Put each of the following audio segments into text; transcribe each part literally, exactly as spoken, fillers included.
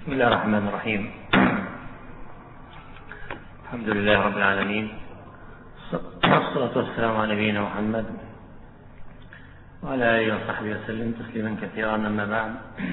بسم الله الرحمن الرحيم. الحمد لله رب العالمين، والصلاة والسلام على نبينا محمد وعلى آله وصحبه وسلم تسليما كثيرا. أما بعد،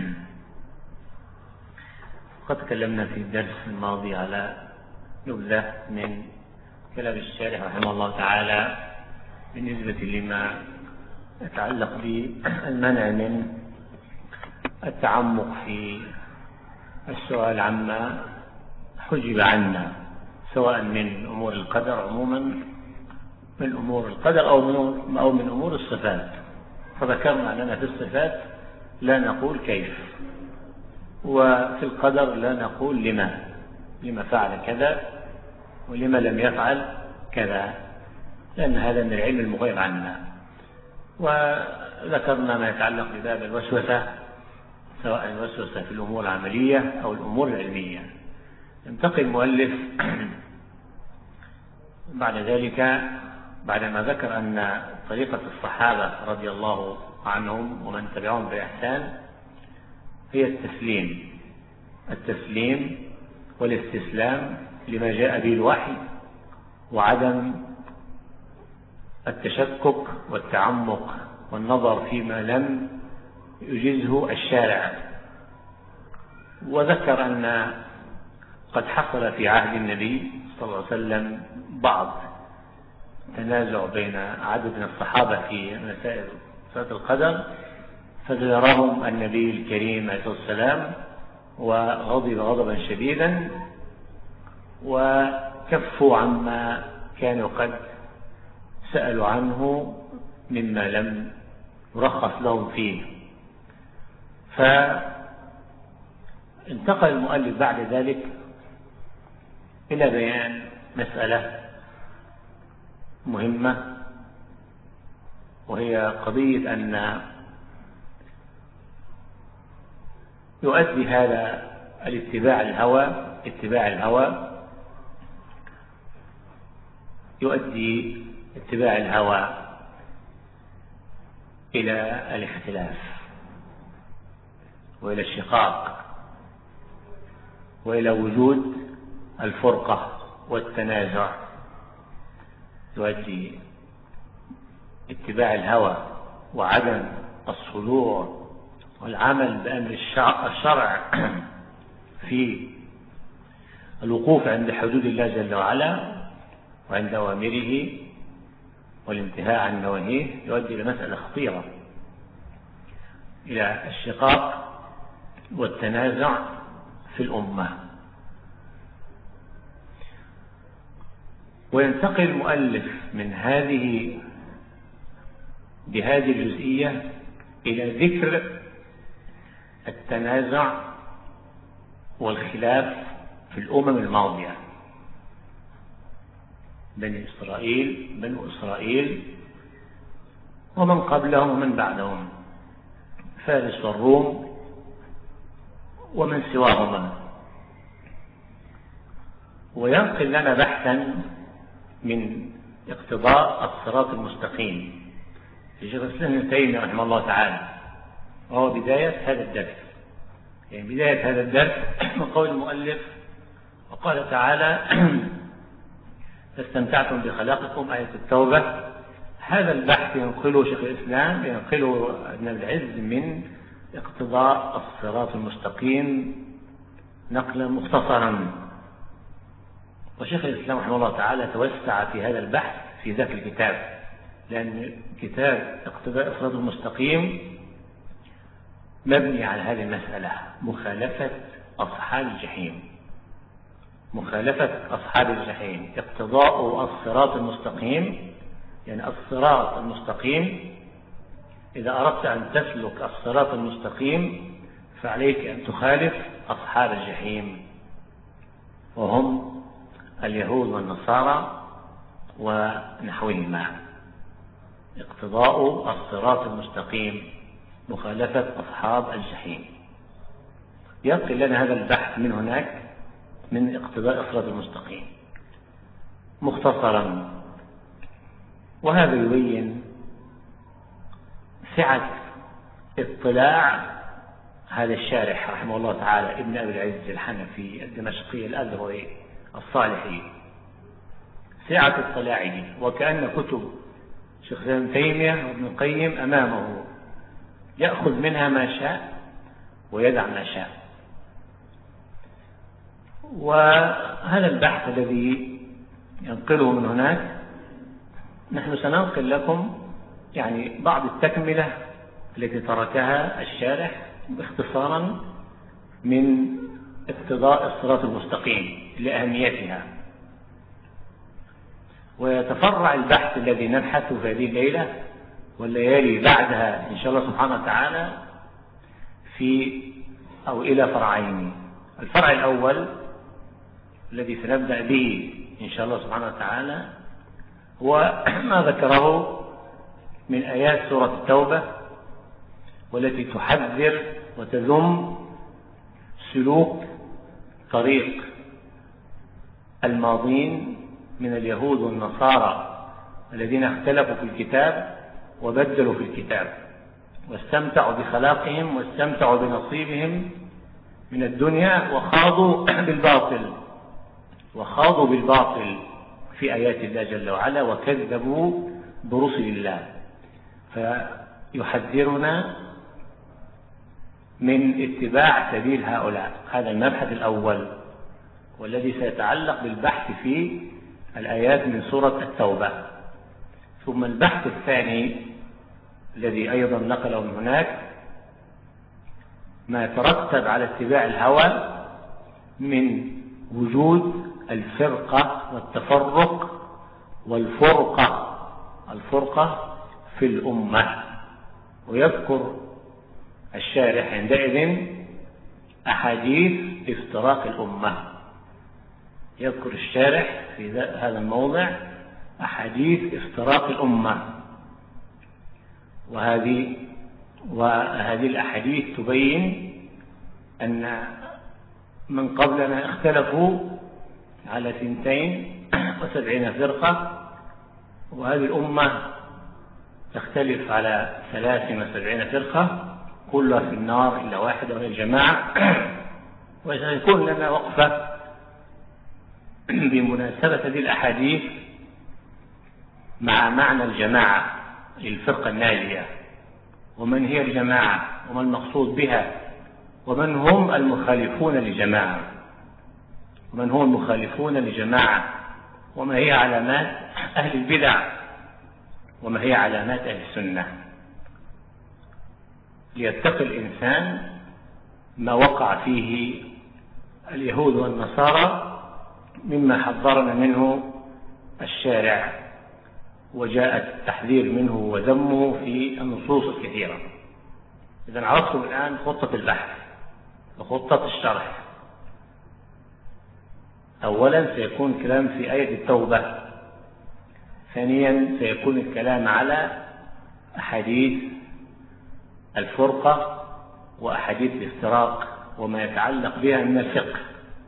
قد تكلمنا في الدرس الماضي على نبذة من كلام الشارح رحمه الله تعالى بالنسبة لما يتعلق بالمنع من التعمق في السؤال عما حجب عنا، سواء من أمور القدر عموما، من أمور القدر أو من أو من أمور الصفات. فذكرنا أننا في الصفات لا نقول كيف، وفي القدر لا نقول لما لما فعل كذا ولما لم يفعل كذا، لأن هذا من العلم المغيب عنا. وذكرنا ما يتعلق بباب الوسوسة، سواء الوسوسة في الأمور العملية أو الأمور العلمية. ينتقل المؤلف بعد ذلك بعدما ذكر أن طريقة الصحابة رضي الله عنهم ومن تبعهم بإحسان هي التسليم التسليم والاستسلام لما جاء به الوحي، وعدم التشكك والتعمق والنظر فيما لم يجزه الشارع. وذكر أن قد حصل في عهد النبي صلى الله عليه وسلم بعض تنازع بين عدد من الصحابة في مسائل صلاة القدر، فزجرهم النبي الكريم عليه الصلاة والسلام وغضب غضبا شديدا، وكفوا عما كانوا قد سألوا عنه مما لم يرخص لهم فيه. فانتقل المؤلف بعد ذلك إلى بيان مسألة مهمة، وهي قضية أن يؤدي هذا الاتباع الهوى اتباع الهوى يؤدي اتباع الهوى إلى الاختلاف وإلى الشقاق وإلى وجود الفرقة والتنازع. يؤدي اتباع الهوى وعدم الصدور والعمل بأمر الشرع في الوقوف عند حدود الله جل وعلا وعند أوامره والانتهاء عن نواهيه، يؤدي إلى مسألة خطيرة، إلى الشقاق والتنازع في الأمة. وينتقل المؤلف من هذه بهذه الجزئية إلى ذكر التنازع والخلاف في الأمم الماضية، بني إسرائيل بنو إسرائيل ومن قبلهم ومن بعدهم، فارس والروم ومن سواهما. وينقل لنا بحثا من اقتضاء الصراط المستقيم لشيخ الإسلام ابن تيمية رحمه الله تعالى، وهو بداية هذا الدرس. يعني بداية هذا الدرس وقول المؤلف وقال تعالى فاستمتعتم بخلاقكم، آية التوبة. هذا البحث ينقله شيخ الإسلام، ينقله ابن العز من اقتضاء الصراط المستقيم نقلا مختصرا. وشيخ الإسلام رحمه الله تعالى توسع في هذا البحث في ذاك الكتاب، لأن كتاب اقتضاء الصراط المستقيم مبني على هذه المسألة، مخالفة أصحاب الجحيم مخالفة أصحاب الجحيم اقتضاء الصراط المستقيم، يعني الصراط المستقيم. إذا أردت أن تسلك الصراط المستقيم فعليك أن تخالف أصحاب الجحيم، وهم اليهود والنصارى ونحوهما. اقتضاء الصراط المستقيم مخالفة أصحاب الجحيم. ينقل لنا هذا البحث من هناك من اقتضاء الصراط المستقيم مختصرا، وهذا يبين سعة اطلاع هذا الشارح رحمه الله تعالى ابن أبي العز الحنفي الدمشقي الأزهري الصالحي سعة اطلاعه، وكأن كتب شيخ ابن تيمية وابن القيم أمامه، يأخذ منها ما شاء ويدع ما شاء. وهذا البحث الذي ينقله من هناك نحن سننقل لكم يعني بعض التكملة التي تركها الشارح باختصارا من اقتضاء الصراط المستقيم لأهميتها. ويتفرع البحث الذي نبحثه في هذه الليلة والليالي بعدها إن شاء الله سبحانه وتعالى في أو إلى فرعين. الفرع الأول الذي سنبدأ به إن شاء الله سبحانه وتعالى هو ما ذكره من آيات سورة التوبة، والتي تحذر وتذم سلوك طريق الماضين من اليهود والنصارى الذين اختلفوا في الكتاب وبدلوا في الكتاب واستمتعوا بخلاقهم واستمتعوا بنصيبهم من الدنيا وخاضوا بالباطل وخاضوا بالباطل في آيات الله جل وعلا وكذبوا برسل الله. فيحذرنا من اتباع سبيل هؤلاء. هذا المبحث الأول والذي سيتعلق بالبحث في الآيات من سورة التوبة. ثم البحث الثاني الذي أيضا نقله من هناك ما يترتب على اتباع الهوى من وجود الفرقة والتفرق والفرقة الفرقة في الأمة. ويذكر الشارح عندئذ أحاديث افتراق الأمة. يذكر الشارح في هذا الموضع أحاديث افتراق الأمة، وهذه وهذه الأحاديث تبين أن من قبلنا اختلفوا على ثنتين وسبعين فرقة، وهذه الأمة تختلف على ثلاث وسبعين فرقة كلها في النار إلا واحدة وهي الجماعة. وسيكون لنا وقفة بمناسبة هذه الأحاديث مع معنى الجماعة للفرقة الناجية، ومن هي الجماعة وما المقصود بها، ومن هم المخالفون للجماعة ومن هم المخالفون للجماعة وما هي علامات أهل البدع وما هي علامات أهل السنة، ليتقي الإنسان ما وقع فيه اليهود والنصارى مما حذرنا منه الشارع وجاء التحذير منه وذمه في النصوص الكثيرة. إذن عرفتم الآن خطة البحث وخطة الشرح. أولا سيكون كلام في آية التوبة، ثانيا سيكون الكلام على أحاديث الفرقة وأحاديث الافتراق وما يتعلق بها من الفقه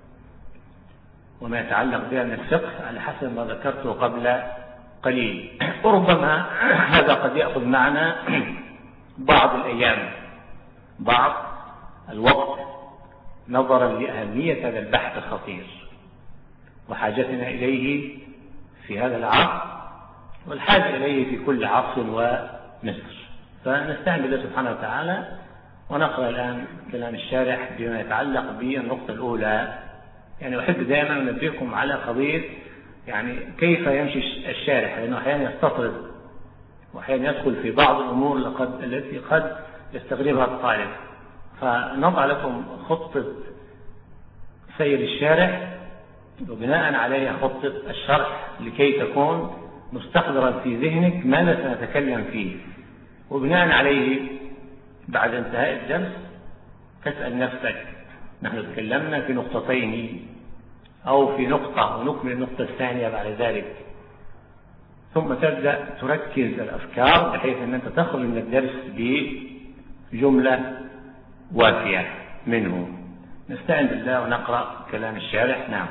وما يتعلق بها من الفقه على حسب ما ذكرته قبل قليل. وربما هذا قد يأخذ معنا بعض الأيام بعض الوقت نظرا لأهمية هذا البحث الخطير وحاجتنا إليه في هذا العصر والحاجة إليه في كل عصر ومصر. فنستعين بالله سبحانه وتعالى ونقرأ الآن كلام الشارح بما يتعلق بالنقطة الأولى. يعني أحب دائما أنبهكم على قضية يعني كيف يمشي الشارح، لأنه أحيانا يستطرد وأحيانا يدخل في بعض الأمور لقد التي قد يستغربها الطالب. فنضع لكم خطة سير الشارح وبناء عليها خطة الشرح لكي تكون مستحضرا في ذهنك ماذا سنتكلم فيه، وبناء عليه بعد انتهاء الدرس تسأل نفسك نحن تكلمنا في نقطتين أو في نقطة ونكمل النقطة الثانية بعد ذلك، ثم تبدأ تركز الأفكار بحيث أن أنت تخرج من الدرس بجملة وافية منه. نستعين بالله ونقرأ كلام الشارح. نعم.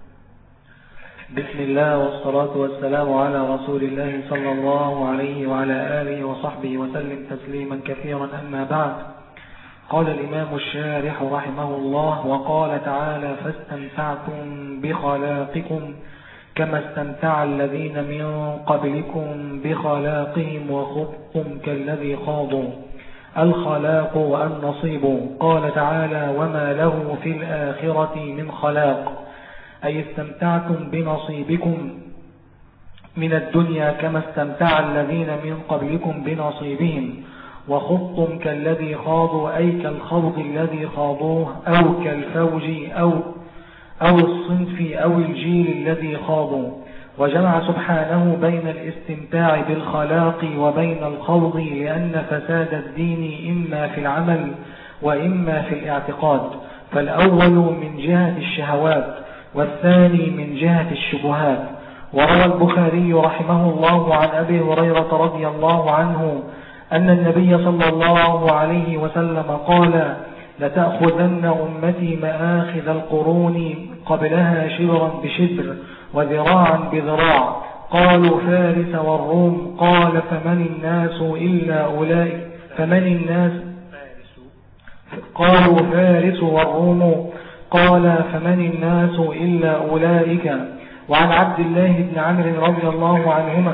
بسم الله والصلاة والسلام على رسول الله صلى الله عليه وعلى آله وصحبه وسلم تسليما كثيرا. أما بعد، قال الإمام الشارح رحمه الله: وقال تعالى: فاستمتعتم بخلاقكم كما استمتع الذين من قبلكم بخلاقهم وخضتم كالذي خاضوا. الخلاق والنصيب. قال تعالى: وما له في الآخرة من خلاق، أي استمتعتم بنصيبكم من الدنيا كما استمتع الذين من قبلكم بنصيبهم، وخضتم كالذي خاضوا، أي كالخوض الذي خاضوه، أو كالفوج أو, أو الصنف أو الجيل الذي خاضوا. وجمع سبحانه بين الاستمتاع بالخلاق وبين الخوض، لأن فساد الدين إما في العمل وإما في الاعتقاد، فالأول من جهة الشهوات والثاني من جهة الشبهات. وروى البخاري رحمه الله عن أبي هريرة رضي الله عنه أن النبي صلى الله عليه وسلم قال: لتأخذن أمتي مآخذ القرون قبلها شبرا بشبر وذراعا بذراع. قالوا: فارس والروم. قال: فمن الناس إلا أولئك فمن الناس قالوا: فارس والروم. قال: فمن الناس إلا أولئك. وعن عبد الله بن عمرو رضي الله عنهما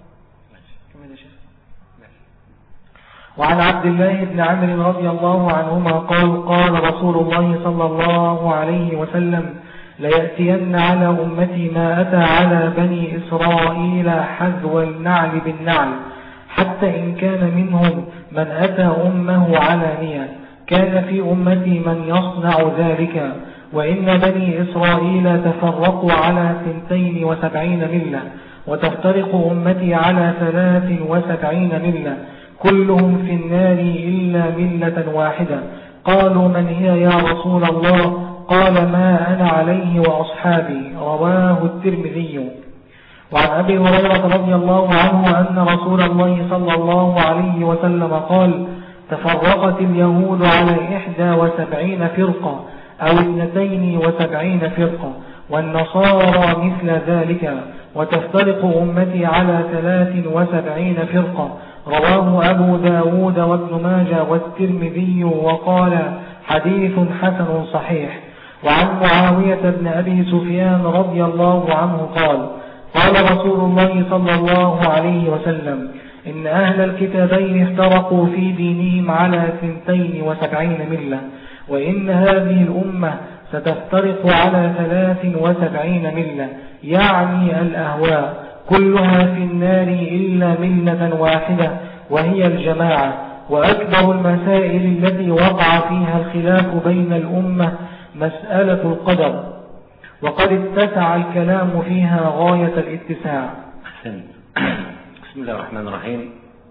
وعن عبد الله بن عمرو رضي الله عنهما قال: قال رسول الله صلى الله عليه وسلم: ليأتين على أمتي ما أتى على بني إسرائيل حذو النعل بالنعل، حتى إن كان منهم من أتى أمه علانية كان في أمتي من يصنع ذلك. وإن بني إسرائيل تفرقوا على ثنتين وسبعين ملة، وتفترق أمتي على ثلاث وسبعين ملة، كلهم في النار إلا ملة واحدة. قالوا: من هي يا رسول الله؟ قال: ما أنا عليه وأصحابي. رواه الترمذي. وعن أبي هريرة رضي الله عنه أن رسول الله صلى الله عليه وسلم قال: تفرقت اليهود على إحدى وسبعين فرقة أو اثنتين وسبعين فرقة، والنصارى مثل ذلك، وتفترق أمتي على ثلاث وسبعين فرقة. رواه أبو داود وابن ماجه والترمذي، وقال: حديث حسن صحيح. وعن معاوية بن أبي سفيان رضي الله عنه قال: قال رسول الله صلى الله عليه وسلم: إن أهل الكتابين افترقوا في دينهم على ثنتين وسبعين ملة، وإن هذه الأمة ستفترق على ثلاث وسبعين ملة، يعني الأهواء، كلها في النار إلا ملة واحدة وهي الجماعة. وأكبر المسائل التي وقع فيها الخلاف بين الأمة مسألة القدر، وقد اتسع الكلام فيها غاية الاتساع. بسم الله الرحمن الرحيم.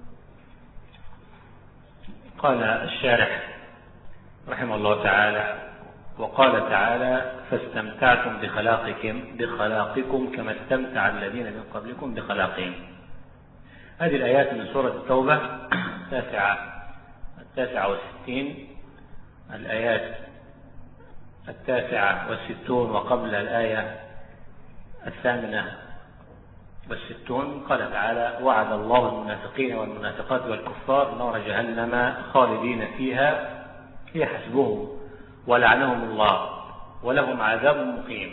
قال الشارح رحمه الله تعالى: وقال تعالى: فاستمتعتم بخلاقكم بخلاقكم كما استمتع الذين من قبلكم بخلاقهم. هذه الآيات من سورة التوبة التاسعة التاسعة والستين، الآيات التاسعة والستون وقبل الآية الثامنة والستون. قال تعالى: وعد الله المنافقين والمنافقات والكفار نار جهنم خالدين فيها هي حسبهم ولعنهم الله ولهم عذاب مقيم.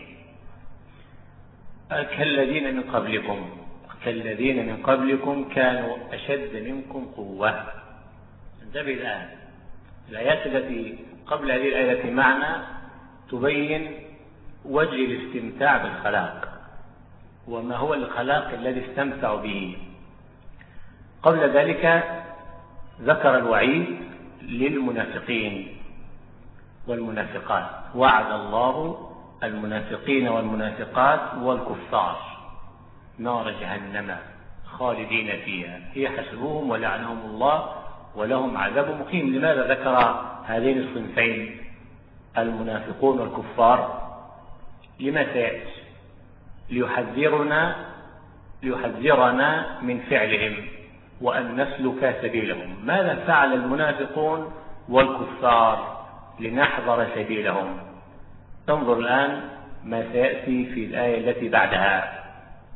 كالذين من قبلكم كالذين من قبلكم كانوا أشد منكم قوة. انتبه الآن، الآيات التي قبل هذه الآية معنا تبين وجه الاستمتاع بالخلاق، وما هو الخلاق الذي استمتع به. قبل ذلك ذكر الوعيد للمنافقين والمنافقات: وعد الله المنافقين والمنافقات والكفار نار جهنم خالدين فيها هي حسبهم ولعنهم الله ولهم عذاب مقيم. لماذا ذكر هذين الصنفين المنافقون والكفار؟ لما سيأتي؟ ليحذرنا ليحذرنا من فعلهم وأن نسلك سبيلهم. ماذا فعل المنافقون والكفار لنحذر سبيلهم؟ انظر الآن ما سيأتي في الآية التي بعدها: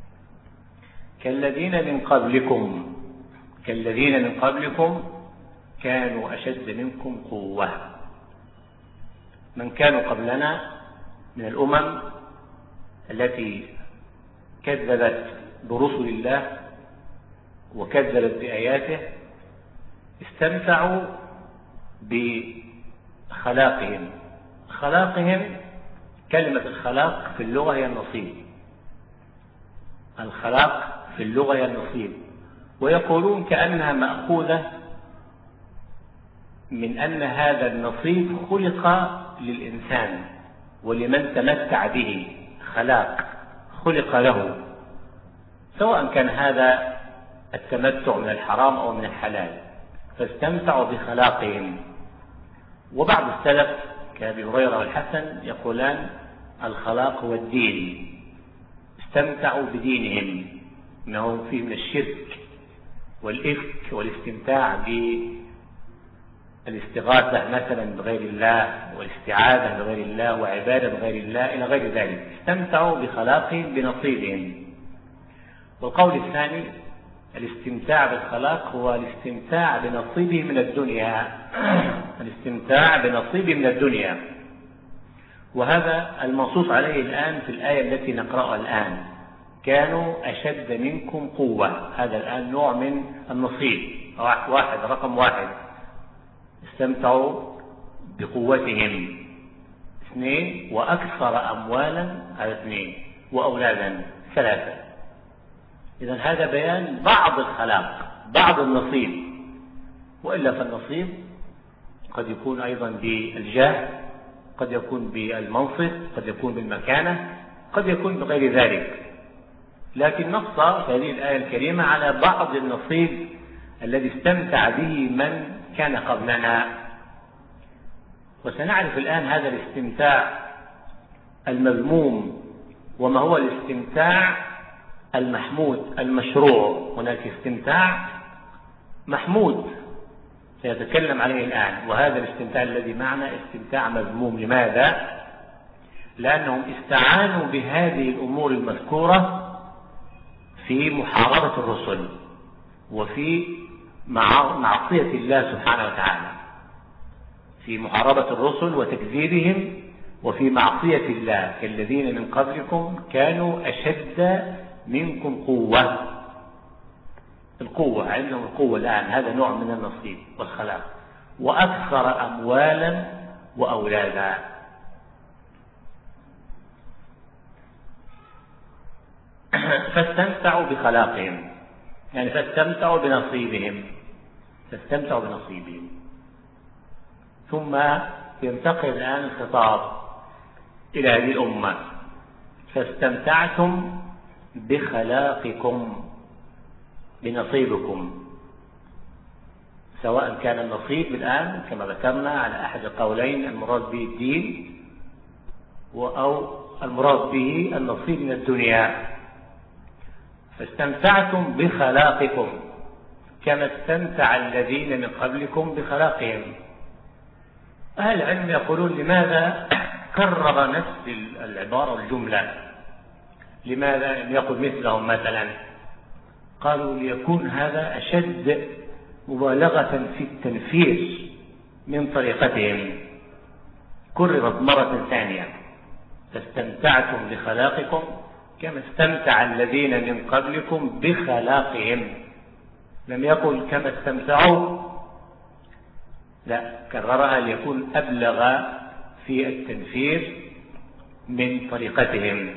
كالذين من قبلكم كالذين من قبلكم كانوا أشد منكم قوة. من كانوا قبلنا من الأمم التي كذبت برسل الله وكذبت بآياته استمتعوا بخلاقهم. خلاقهم كلمة الخلاق في اللغة هي النصيب. الخلاق في اللغة هي النصيب، ويقولون كأنها مأخوذة من أن هذا النصيب خلق للإنسان ولمن تمتع به. خلاق خلق له، سواء كان هذا التمتع من الحرام أو من الحلال، فاستمتعوا بخلاقهم. وبعض السلف كأبي هريرة والحسن يقولان الخلاق هو الدين، استمتعوا بدينهم، انه فيه من الشرك والإفك والاستمتاع بالاستغاثة مثلا بغير الله والاستعاذة بغير الله وعبادة بغير الله إلى غير ذلك. استمتعوا بخلاقهم بنصيبهم. والقول الثاني الاستمتاع بالخلاق هو الاستمتاع بنصيبه من الدنيا الاستمتاع بنصيبه من الدنيا. وهذا المنصوص عليه الآن في الآية التي نقرأها الآن، كانوا أشد منكم قوة. هذا الآن نوع من النصيب، واحد رقم واحد استمتعوا بقوتهم. اثنين وأكثر أموالا، هذا اثنين، وأولادا ثلاثة. إذن هذا بيان بعض الخلاق، بعض النصيب. وإلا فالنصيب قد يكون أيضا بالجاه، قد يكون بالمنصب، قد يكون بالمكانة، قد يكون بغير ذلك. لكن نص في هذه الآية الكريمة على بعض النصيب الذي استمتع به من كان قبلنا. وسنعرف الآن هذا الاستمتاع المذموم وما هو الاستمتاع المحمود المشروع. هناك استمتاع محمود سيتكلم عليه الآن، وهذا الاستمتاع الذي معنا استمتاع مذموم. لماذا؟ لأنهم استعانوا بهذه الأمور المذكورة في محاربة الرسل وفي معصية الله سبحانه وتعالى، في محاربة الرسل وتكذيبهم وفي معصية الله. كالذين من قبلكم كانوا أشد منكم قوة. القوة عندهم القوة الآن، هذا نوع من النصيب والخلاق. وأكثر أموالا وأولادا. فاستمتعوا بخلاقهم، يعني فاستمتعوا بنصيبهم، فاستمتعوا بنصيبهم. ثم ينتقل الآن الخطاب إلى هذه الأمة. فاستمتعتم بخلاقكم، بنصيبكم، سواء كان النصيب الآن كما ذكرنا على أحد القولين المراد به الدين، أو المراد به النصيب من الدنيا. فاستمتعتم بخلاقكم كما استمتع الذين من قبلكم بخلاقهم. أهل العلم يقولون لماذا كرر نفس العبارة والجملة؟ لماذا لم يقل مثلهم مثلا؟ قالوا ليكون هذا أشد مبالغة في التنفير من طريقتهم. كررت مرة ثانية. فاستمتعتم بخلاقكم كما استمتع الذين من قبلكم بخلاقهم. لم يقل كما استمتعوا، لا، كررها ليكون أبلغ في التنفير من طريقتهم.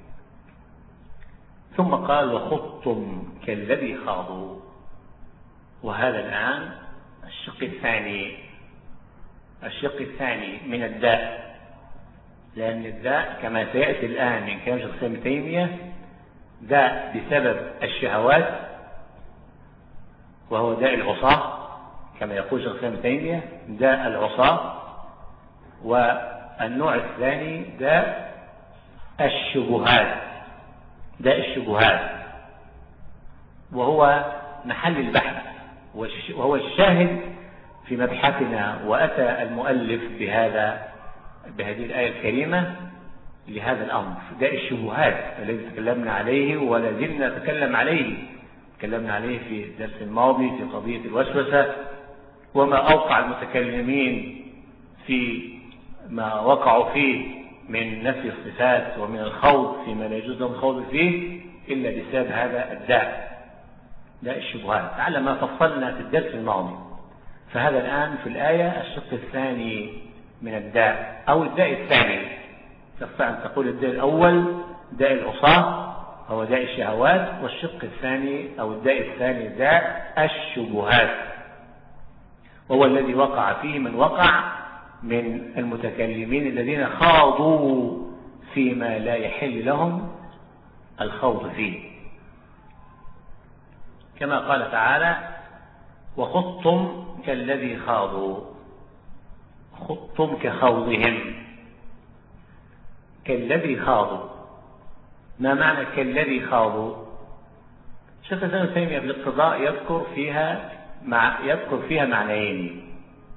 ثم قال وخضتم كالذي خاضوا. وهذا الآن الشق الثاني، الشق الثاني من الداء. لأن الداء كما سيأتي الآن من كلام شيخ ابن تيمية داء بسبب الشهوات، وهو داء العصاة كما يقول شيخ ابن تيمية، داء العصاة. والنوع الثاني داء الشبهات، داء الشبهات، وهو محل البحث وهو الشاهد في مبحثنا. وأتى المؤلف بهذا بهذه الآية الكريمة لهذا الأمر، داء الشبهات الذي تكلمنا عليه ولا زلنا نتكلم عليه. تكلمنا عليه في الدرس الماضي في قضية الوسوسة، وما أوقع المتكلمين في ما وقعوا فيه من نفي الصفات ومن الخوض فيما لا يجوز لهم الخوض فيه إلا بسبب هذا الداء، داء الشبهات، على ما فصلنا في الدرس الماضي. فهذا الآن في الآية الشق الثاني من الداء أو الداء الثاني. تستطيع أن تقول الداء الأول داء العصاة هو داء الشهوات، والشق الثاني أو الداء الثاني داء الشبهات، وهو الذي وقع فيه من وقع من المتكلمين الذين خاضوا فيما لا يحل لهم الخوض فيه، كما قال تعالى: وخضتم كالذي خاضوا. خضتم كخوضهم، كالذي خاضوا. ما معنى كالذي خاضوا؟ شيخ الإسلام ابن تيمية في الاقتضاء يذكر فيها مع يذكر فيها معنيين،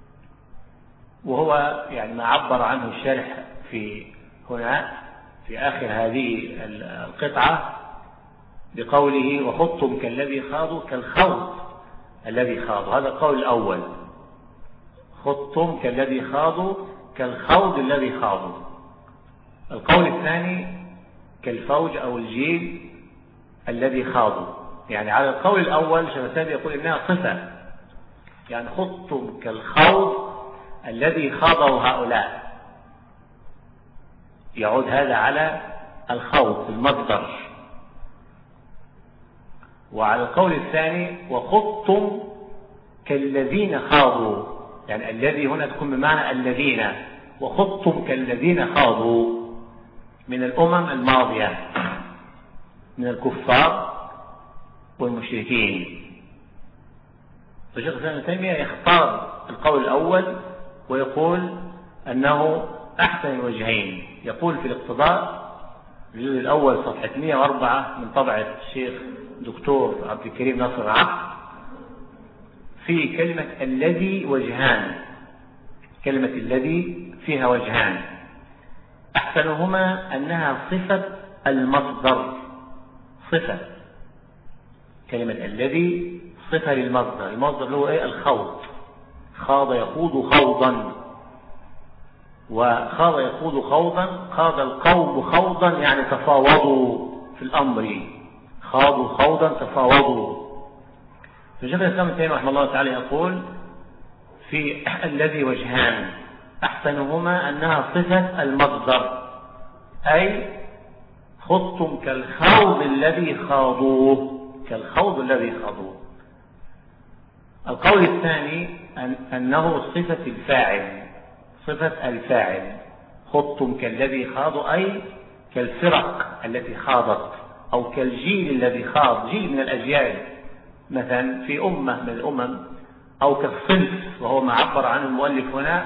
وهو يعني ما عبر عنه الشارح في هنا في آخر هذه القطعة بقوله: وخضتم كالذي خاضوا كالخوض الذي خاضوا. هذا القول الأول، خضتم كالذي خاضوا كالخوض الذي خاضوا. القول الثاني كالفوج أو الجيل الذي خاضوا. يعني على القول الأول شيخ الإسلام يقول إنها صفة، يعني خضتم كالخوض الذي خاضوا هؤلاء، يعود هذا على الخوض في المصدر. وعلى القول الثاني وخضتم كالذين خاضوا، يعني الذي هنا تكون بمعنى الذين، وخضتم كالذين خاضوا من الأمم الماضية من الكفار والمشركين. فشيخ الإسلام ابن تيمية يختار القول الأول ويقول أنه أحسن الوجهين. يقول في الاقتضاء الجزء الأول صفحة مئة وأربعة من طبعة الشيخ دكتور عبد الكريم ناصر عبد في كلمة الذي وجهان، كلمة الذي فيها وجهان، أحسنهما أنها صفة المصدر، صفة كلمة الذي صفة للمصدر. المصدر هو إيه؟ الخوض. خاض يخوض خوضا، وخاض يخوض خوضا، خاض القوم خوضا يعني تفاوضوا في الأمر، خاضوا خوضا تفاوضوا. فشيخ الإسلام ابن تيمية رحمه الله تعالى يقول في الذي وجهان، أحسنهما أنها صفة المصدر، أي خضتم كالخوض الذي خاضوه، كالخوض الذي خاضوه. القول الثاني أن أنه صفة الفاعل، صفة الفاعل، خضتم كالذي خاضوا أي كالفرق التي خاضت، أو كالجيل الذي خاض، جيل من الأجيال مثلا في أمة من الأمم، أو كالصنف وهو ما عبر عنه المؤلف هنا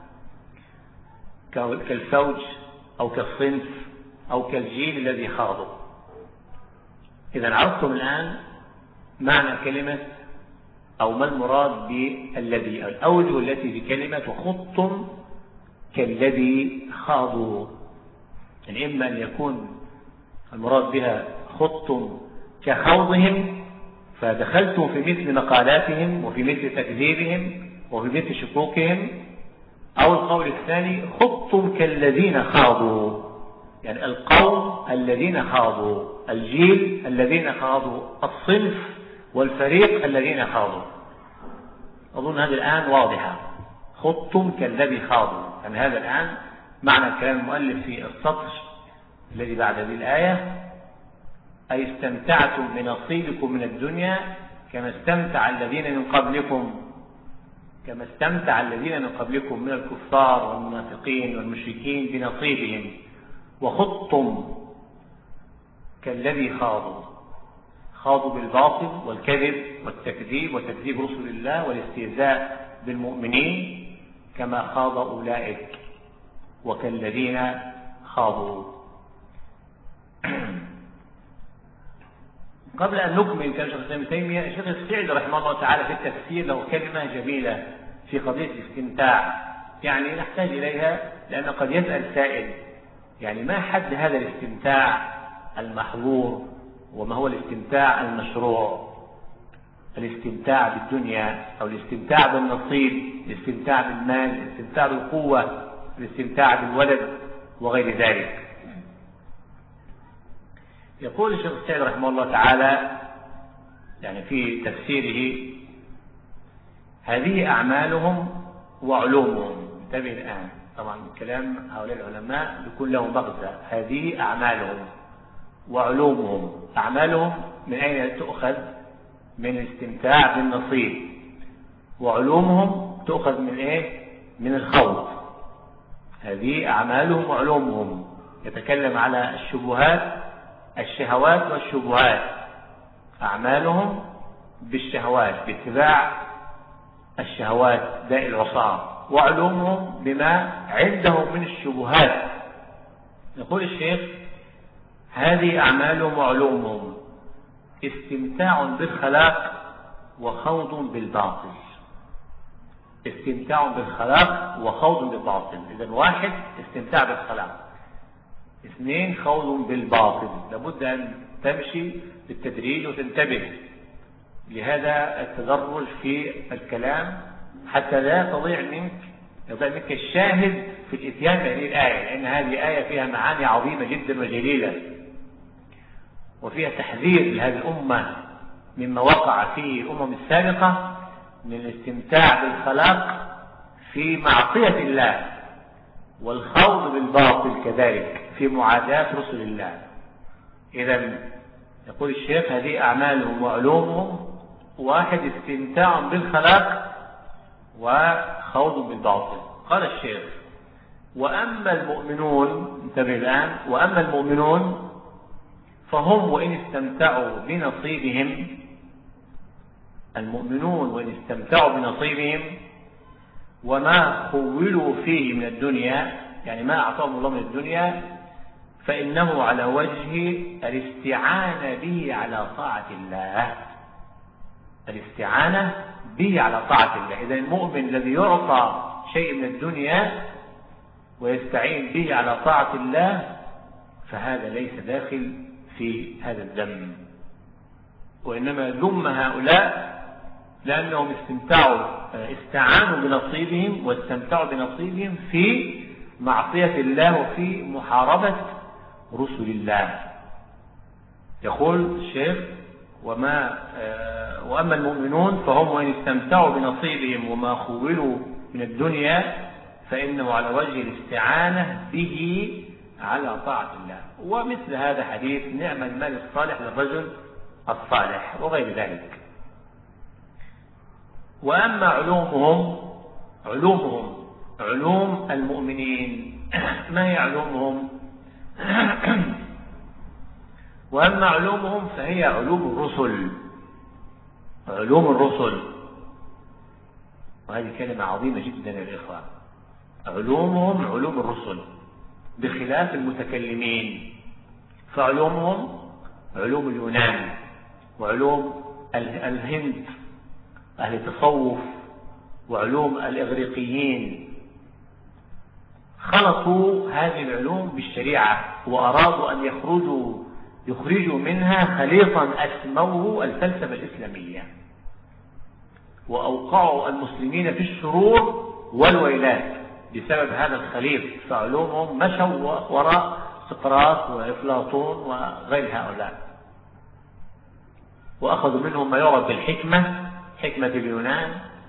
كالفوج أو كالصنف أو كالجيل الذي خاضوا. إذا عرفتم الآن معنى كلمة أو ما المراد بالذي، الأوجه التي بكلمة وخضتم كالذي خاضوا. يعني إما أن يكون المراد بها خضتم كخوضهم فدخلتم في مثل مقالاتهم وفي مثل تكذيبهم وفي مثل شكوكهم، أو القول الثاني خضتم كالذين خاضوا، يعني القوم الذين خاضوا، الجيل الذين خاضوا، الصنف والفريق الذين خاضوا. أظن هذا الآن واضحة، خضتم كالذي خاضوا. يعني هذا الآن معنى كلام المؤلف في السطر الذي بعد هذه الآية: أي استمتعتم بنصيبكم من الدنيا كما استمتع الذين من قبلكم، كما استمتع الذين من قبلكم من الكفار والمنافقين والمشركين بنصيبهم. وخضتم كالذي خاضوا، خاضوا بالباطل والكذب والتكذيب وتكذيب رسل الله والاستهزاء بالمؤمنين كما خاض أولئك، وكالذين خاضوا. قبل أن نكمل كلام شيخ الإسلام ابن تيمية، الشيخ السعدي رحمه الله تعالى في التفسير له كلمة جميلة في قضية الاستمتاع، يعني نحتاج إليها لأن قد يسأل سائل يعني ما حد هذا الاستمتاع المحظور وما هو الاستمتاع المشروع. الاستمتاع بالدنيا أو الاستمتاع بالنصيب، الاستمتاع بالمال، الاستمتاع بالقوة، الاستمتاع بالولد وغير ذلك. يقول الشيخ السعدي رحمه الله تعالى يعني في تفسيره: هذه أعمالهم وعلومهم. انتبه الآن، طبعا كلام هؤلاء العلماء يكون له مغزى. هذه أعمالهم وعلومهم. أعمالهم من أين تؤخذ؟ من الاستمتاع بالنصيب. وعلومهم تؤخذ من إيه؟ من الخوض. هذه أعمالهم وعلومهم. يتكلم على الشبهات، الشهوات والشبهات. أعمالهم بالشهوات، باتباع الشهوات داء العصاة، وعلومهم بما عندهم من الشبهات. يقول الشيخ: هذه أعمالهم وعلومهم استمتاع بالخلاق وخوض بالباطل. استمتاع بالخلاق وخوض بالباطل. إذن واحد استمتاع بالخلاق، اثنين خوض بالباطل. لابد أن تمشي بالتدريج وتنتبه لهذا التدرج في الكلام حتى لا تضيع منك يضيع منك الشاهد في الاتيان بهذه الآية، لأن هذه آية فيها معاني عظيمة جدا وجليلة، وفيها تحذير لهذه الأمة مما وقع فيه الأمم السابقة من الاستمتاع بالخلاق في معصية الله، والخوض بالباطل كذلك في معاداة رسل الله. إذن يقول الشيخ: هذه أعمالهم وعلومهم. واحد استمتاع بالخلاق وخوض بالباطل. قال الشيخ: وأما المؤمنون، انتبه الآن، وأما المؤمنون فهم وإن استمتعوا بنصيبهم، المؤمنون وإن استمتعوا بنصيبهم وما خولوا فيه من الدنيا، يعني ما أعطاهم الله من الدنيا، فإنه على وجه الاستعانة به على طاعة الله. الاستعانة به على طاعة الله. إذا المؤمن الذي يعطى شيء من الدنيا ويستعين به على طاعة الله فهذا ليس داخل في هذا الذم، وإنما ذم هؤلاء لأنهم استمتعوا استعانوا بنصيبهم واستمتعوا بنصيبهم في معصية الله وفي محاربة رسل الله. يقول الشيخ: وما وأما المؤمنون فهم وإن استمتعوا بنصيبهم وما خولوا من الدنيا فإنه على وجه الاستعانة به على طاعة الله. ومثل هذا حديث: نعم المال الصالح للرجل الصالح، وغير ذلك. وأما علومهم، علومهم علوم المؤمنين. ما هي علومهم؟ وأما علومهم فهي علوم الرسل. علوم الرسل، وهذه كلمة عظيمة جدا يا الإخوة. علومهم علوم الرسل بخلاف المتكلمين، فعلومهم علوم اليونان وعلوم الهند أهل التصوف وعلوم الإغريقيين. خلطوا هذه العلوم بالشريعة وأرادوا أن يخرجوا يخرجوا منها خليطا أسموه الفلسفة الإسلامية، وأوقعوا المسلمين في الشرور والويلات بسبب هذا الخليط. فعلومهم مشوا وراء سقراط وأفلاطون وغير هؤلاء، وأخذوا منهم ما يعرف بالحكمة، حكمة اليونان،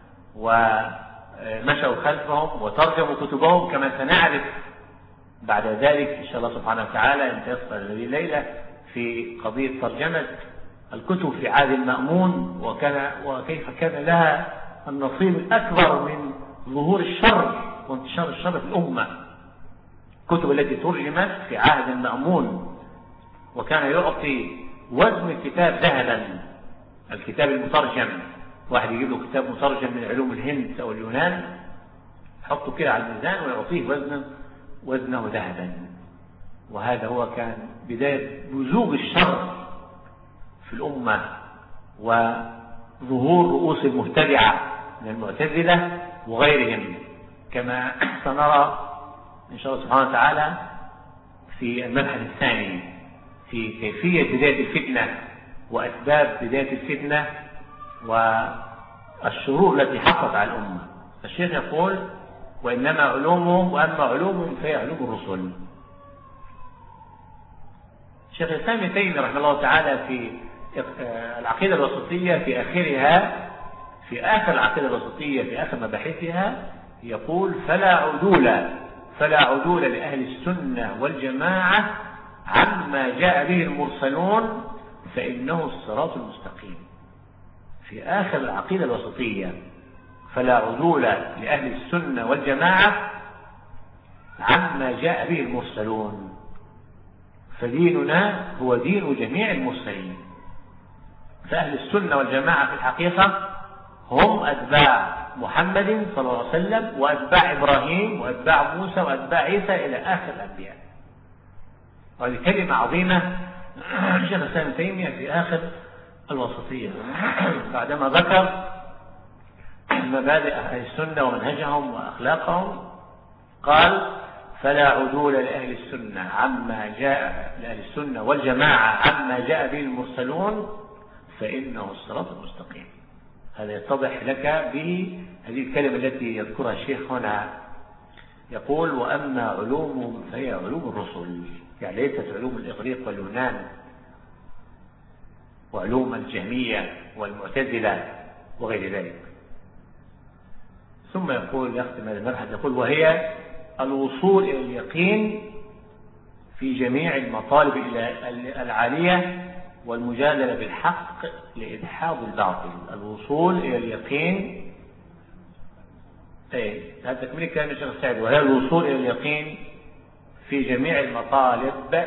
ومشوا خلفهم وترجموا كتبهم كما سنعرف بعد ذلك إن شاء الله سبحانه وتعالى إن تيسر هذه الليلة في قضية ترجمة الكتب في عهد المأمون، وكان وكيف كان لها النصيب الأكبر من ظهور الشر وانتشار الشر في الأمة. الكتب التي ترجمت في عهد المأمون، وكان يعطي وزن الكتاب ذهبا، الكتاب المترجم. واحد يجيب له كتاب مترجم من علوم الهند أو اليونان، يحطه كده على الميزان ويعطيه وزن وزنه ذهبا. وهذا هو كان بداية بزوغ الشر في الأمة وظهور رؤوس المبتدعة من المعتزلة وغيرهم، كما سنرى إن شاء الله سبحانه وتعالى في المبحث الثاني في كيفية بداية الفتنة وأسباب بداية الفتنة والشروط التي حقت على الأمة. الشيخ يقول وإنما علومهم وأما علومهم فهي علوم الرسل. الشيخ الإسلام ابن تيمية رحمه الله تعالى في العقيدة الوسطية في آخرها في آخر العقيدة الوسطية في آخر مباحثها يقول فلا عدول فلا عدول لأهل السنة والجماعة عما جاء به المرسلون فإنه الصراط المستقيم. في آخر العقيدة الوسطية فلا عدول لأهل السنة والجماعة عما جاء به المرسلون فديننا هو دين جميع المرسلين. فأهل السنة والجماعة في الحقيقة هم أتباع محمد صلى الله عليه وسلم وأتباع إبراهيم وأتباع موسى وأتباع عيسى إلى آخر الأنبياء. وهذه كلمة عظيمة شيخ الإسلام ابن تيمية في آخر الوسطية بعدما ذكر مبادئ أهل السنة ومنهجهم وأخلاقهم قال فلا عدول لأهل السنة عما جاء لأهل السنة والجماعة عما جاء به المرسلون فإنه الصراط المستقيم. هذا يتضح لك بهذه الكلمة التي يذكرها الشيخ هنا يقول وأما علومهم فهي علوم الرسل، يعني ليست علوم الإغريق واليونان وعلوم الجهمية والمعتزلة وغير ذلك. ثم يقول يختم هذا المبحث يقول وهي الوصول إلى اليقين في جميع المطالب العالية والمجادلة بالحق لإدحاض الباطل. الوصول إلى اليقين ايه هذا تكمل كلام الشيخ السعدي وهي الوصول إلى اليقين في جميع المطالب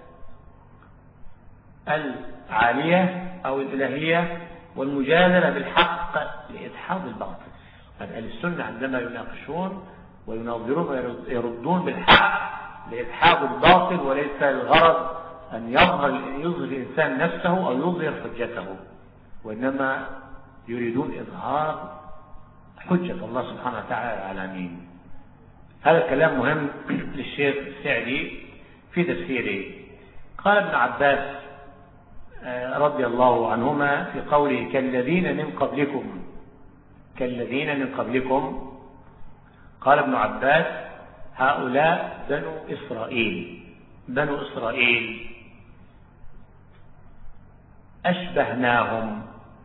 العالية أو الإلهية والمجادلة بالحق لإدحاض الباطل. أهل السنة عندما يناقشون ويناظرون ويردون بالحق لإدحاض الباطل وليس الغرض أن يظهر يظهر الإنسان نفسه أو يظهر حجته، وإنما يريدون إظهار حجة الله سبحانه وتعالى على العالمين. هذا الكلام مهم للشيخ السعدي في تفسيره. قال ابن عباس رضي الله عنهما في قوله كالذين من قبلكم كالذين من قبلكم قال ابن عباس هؤلاء بنو إسرائيل بنو إسرائيل أشبهناهم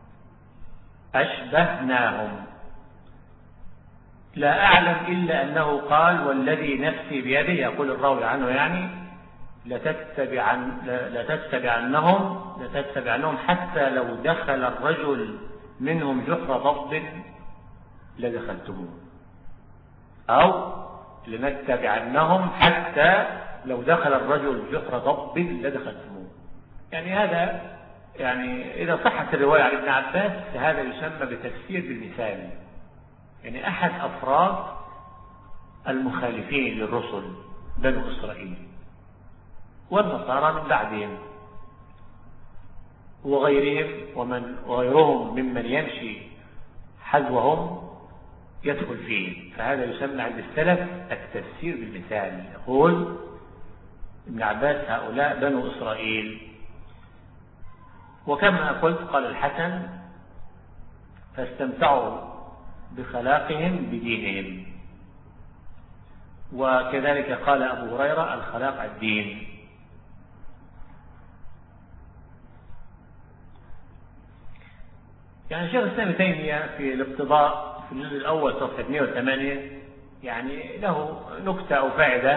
أشبهناهم لا أعلم إلا أنه قال والذي نفسي بيده يقول الراوي عنه يعني لتتبعن لتتبعنهم لتتبعنهم حتى لو دخل الرجل منهم جحر ضب لدخلتموه أو لنتبعنهم حتى لو دخل الرجل جحر ضب لدخلتموه. يعني هذا يعني إذا صحت الرواية عن ابن عباس فهذا يسمى بتفسير بالمثال. يعني أحد أفراد المخالفين للرسل بنو إسرائيل والنصارى من بعدهم وغيرهم ومن وغيرهم ممن يمشي حذوهم يدخل فيه. فهذا يسمى عند السلف التفسير بالمثال. يقول ابن عباس هؤلاء بنو إسرائيل. وكما قلت قال الحسن فاستمتعوا بخلاقهم بدينهم. وكذلك قال أبو هريرة الخلاق الدين. يعني الشيخ الإسلام ابن تيمية في الاقتضاء في الجزء الأول صفحة مئة وثمانية يعني له نكتة أو فائدة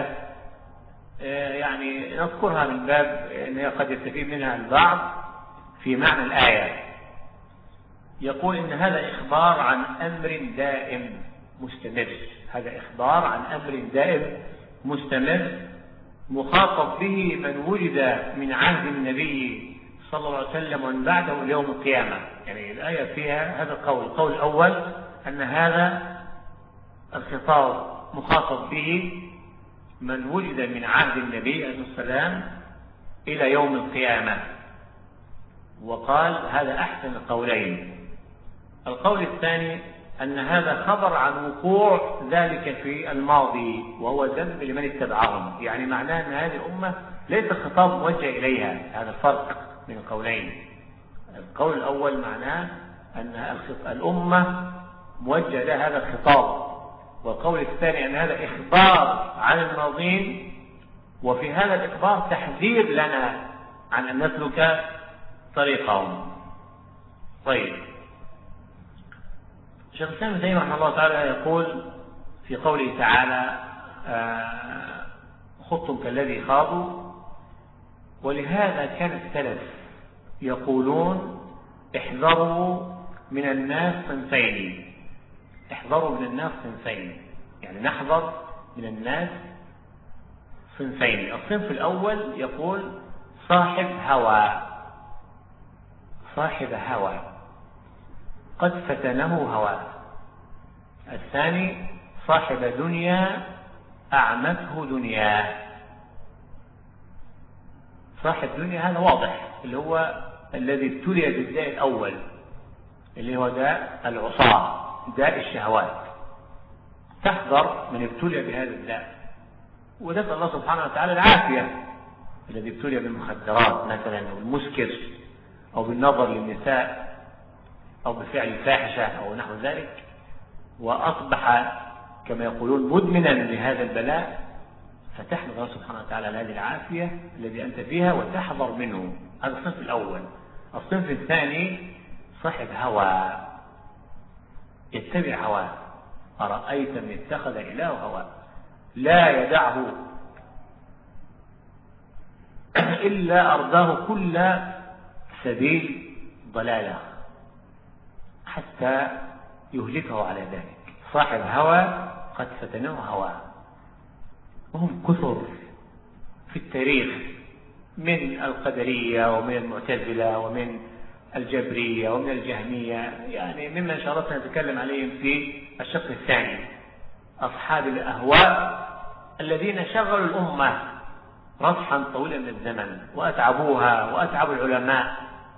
يعني نذكرها من باب أنها قد يستفيد منها البعض في معنى الآية. يقول إن هذا إخبار عن أمر دائم مستمر. هذا إخبار عن أمر دائم مستمر مخاطب به من وجد من عهد النبي صلى الله عليه وسلم ومن بعده يوم القيامة. يعني الآية فيها هذا القول. القول الأول أن هذا الخطاب مخاطب به من وجد من عهد النبي عليه السلام إلى يوم القيامة. وقال هذا أحسن القولين. القول الثاني أن هذا خبر عن وقوع ذلك في الماضي وهو ذنب لمن اتبعهم. يعني معناه أن هذه الأمة ليس الخطاب موجه إليها. هذا الفرق من القولين. القول الأول معناه أن الأمة موجه لها هذا الخطاب، والقول الثاني أن هذا إخبار عن الماضين، وفي هذا الإخبار تحذير لنا عن أن نسلك طريقهم. طيب، الشيخ الإسلام ابن تيمية رحمه الله تعالى يقول في قوله تعالى خضتم كالذي خاضوا، ولهذا كان السلف يقولون احذروا من الناس صنفين، احذروا من الناس صنفين، يعني نحذر من الناس صنفين. الصنف الأول يقول صاحب هوى، صاحب هوى قد فتنه هوى. الثاني صاحب دنيا أعمته دنيا. صاحب دنيا هذا واضح، اللي هو الذي ابتلي بالداء الأول، اللي هو داء العصاة، داء الشهوات. تحذر من ابتلي بهذا الداء، ونسأل الله سبحانه وتعالى العافية. الذي ابتلي بالمخدرات مثلا، أو المسكر، أو بالنظر للنساء، أو بفعل الفاحشة أو نحو ذلك، وأصبح كما يقولون مدمنا لهذا البلاء، فتحمد الله سبحانه وتعالى على هذه العافية الذي أنت فيها وتحذر منه. هذا الصنف الأول. الصنف الثاني صاحب هوى، يتبع هواه. أرأيت من اتخذ إله هواه لا يدعه إلا أرضاه كل سبيل ضلالة حتى يهلكه على ذلك. صاحب هوى قد فتنه هواه، وهم كثر في التاريخ، من القدرية ومن المعتزلة ومن الجبرية ومن الجهمية، يعني ممن شرطنا نتكلم عليهم في الشق الثاني، أصحاب الأهواء الذين شغلوا الأمة رصحا طويلا من الزمن، وأتعبوها وأتعبوا العلماء،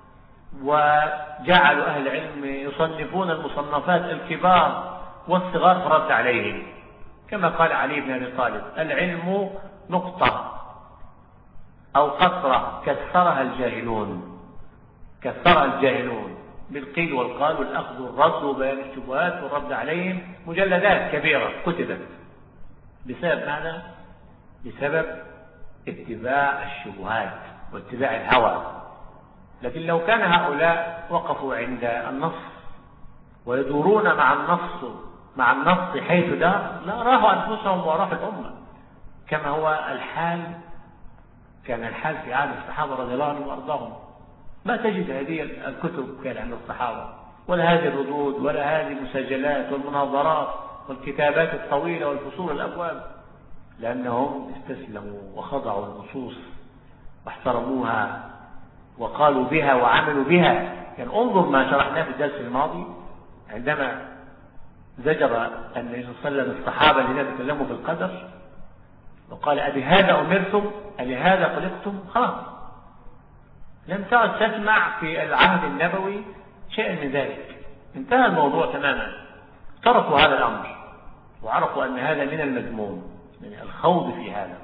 وجعلوا أهل العلم يصنفون المصنفات الكبار والصغار فرد عليهم، كما قال علي بن أبي طالب: العلم نقطة أو قطرة كسرها الجاهلون، كسرها الجاهلون بالقيل والقال والأخذ والرد وبيان الشبهات والرد عليهم. مجلدات كبيرة كتبت بسبب ماذا؟ بسبب اتباع الشبهات واتباع الهوى. لكن لو كان هؤلاء وقفوا عند النص ويدورون مع النص مع النص حيث دار، لا راحوا أنفسهم وراحوا الأمة، كما هو الحال كان الحال في عهد الصحابة رضي الله عنهم وأرضاهم. ما تجد هذه الكتب كان عند الصحابة، ولا هذه الردود، ولا هذه المسجلات والمناظرات والكتابات الطويلة والفصول الأبواب، لأنهم استسلموا وخضعوا النصوص واحترموها وقالوا بها وعملوا بها. يعني انظر ما شرحناه في الدرس الماضي عندما زجر النبي صلى الله عليه وسلم الصحابة الذين تكلموا في القدر وقال: أبي هذا أمرتم؟ أبي هذا خلقتم؟ خلاص، لم تعد تسمع في العهد النبوي شيء من ذلك، انتهى الموضوع تماما. تركوا هذا الأمر وعرفوا أن هذا من المذموم، من الخوض في هذا.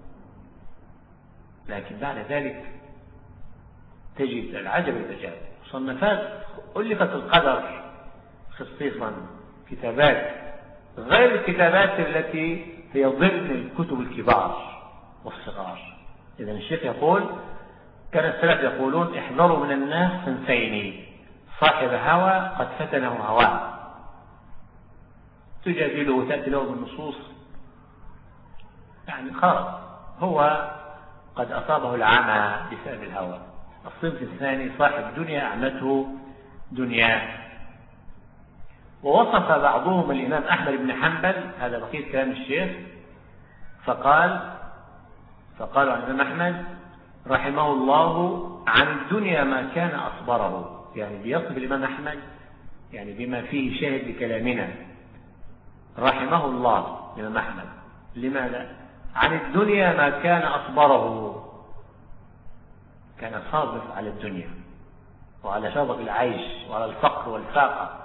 لكن بعد ذلك تجد العجب العجاب، مصنفات ألفت القدر خصيصا، كتابات غير الكتابات التي هي ضمن الكتب الكبار والصغار. إذا الشيخ يقول: كان السلف يقولون احذروا من الناس صنفين، صاحب هوى قد فتنه هواه، تجادله وتأتي له بالنصوص، يعني خلاص هو قد أصابه العمى بسبب الهوى. الصنف الثاني صاحب دنيا أعمته دنيا. ووصف بعضهم الإمام أحمد بن حنبل، هذا بقية كلام الشيخ، فقال فقال عن الإمام أحمد رحمه الله عن الدنيا ما كان أصبره، يعني بيصف الإمام أحمد يعني بما فيه شاهد لكلامنا، رحمه الله الإمام أحمد. لماذا؟ عن الدنيا ما كان أصبره، كان صابر على الدنيا وعلى شرب العيش وعلى الفقر والفاقة.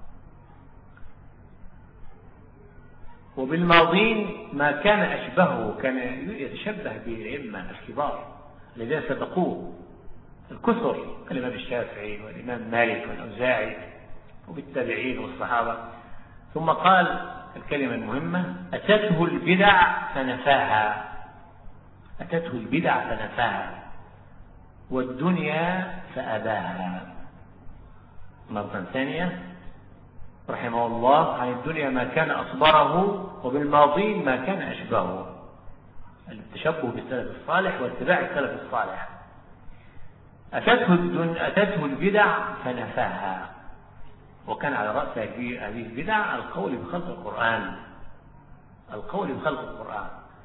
وبالماضين ما كان أشبهه، كان يتشبه بالأئمة الكبار الذين سبقوه الكثر، الإمام الشافعي والإمام مالك والأوزاعي وبالتابعين والصحابة. ثم قال الكلمة المهمة: أتته البدع فنفاها. أتته البدع فنفاها والدنيا فأباها. مرة ثانية: رحمه الله عن الدنيا ما كان أصبره، وبالماضي ما كان أشبهه. التشبه بالسلف الصالح واتباع السلف الصالح. أتته, أتته البدع فنفاها، وكان على رأس هذه البدع القول بخلق القرآن، القول بخلق القرآن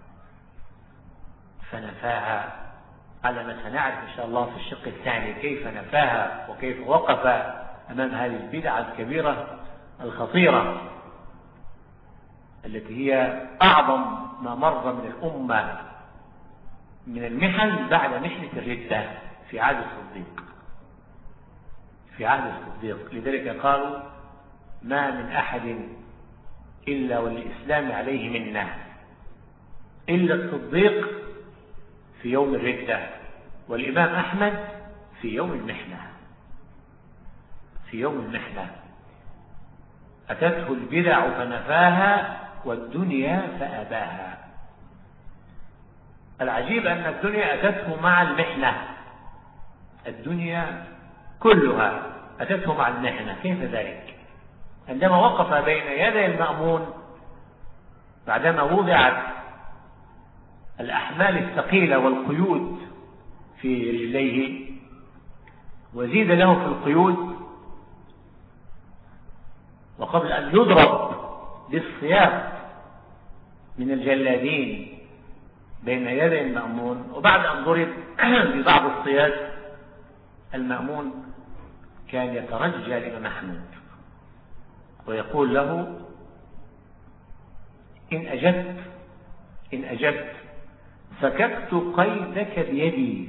فنفاها، على ما سنعرف إن شاء الله في الشق الثاني كيف نفاها وكيف وقف أمام هذه البدعة الكبيرة الخطيرة التي هي أعظم ما مر من الأمة من المحن بعد محنة الردة في عهد الصديق، في عهد الصديق. لذلك قالوا: ما من أحد إلا والإسلام عليه منه إلا الصديق في يوم الردة، والإمام أحمد في يوم المحنة، في يوم المحنة. أتته البدع فنفاها والدنيا فأباها. العجيب أن الدنيا أتته مع المحنة، الدنيا كلها أتته مع المحنة. كيف ذلك؟ عندما وقف بين يدي المأمون بعدما وضعت الأحمال الثقيلة والقيود في رجليه وزيد له في القيود، وقبل أن يضرب بالسياط من الجلادين بين يدي المأمون، وبعد أن ضرب ببعض السياط المأمون كان يترجى لإمام أحمد ويقول له: إن أجبت إن أجبت فككت قيدك بيدي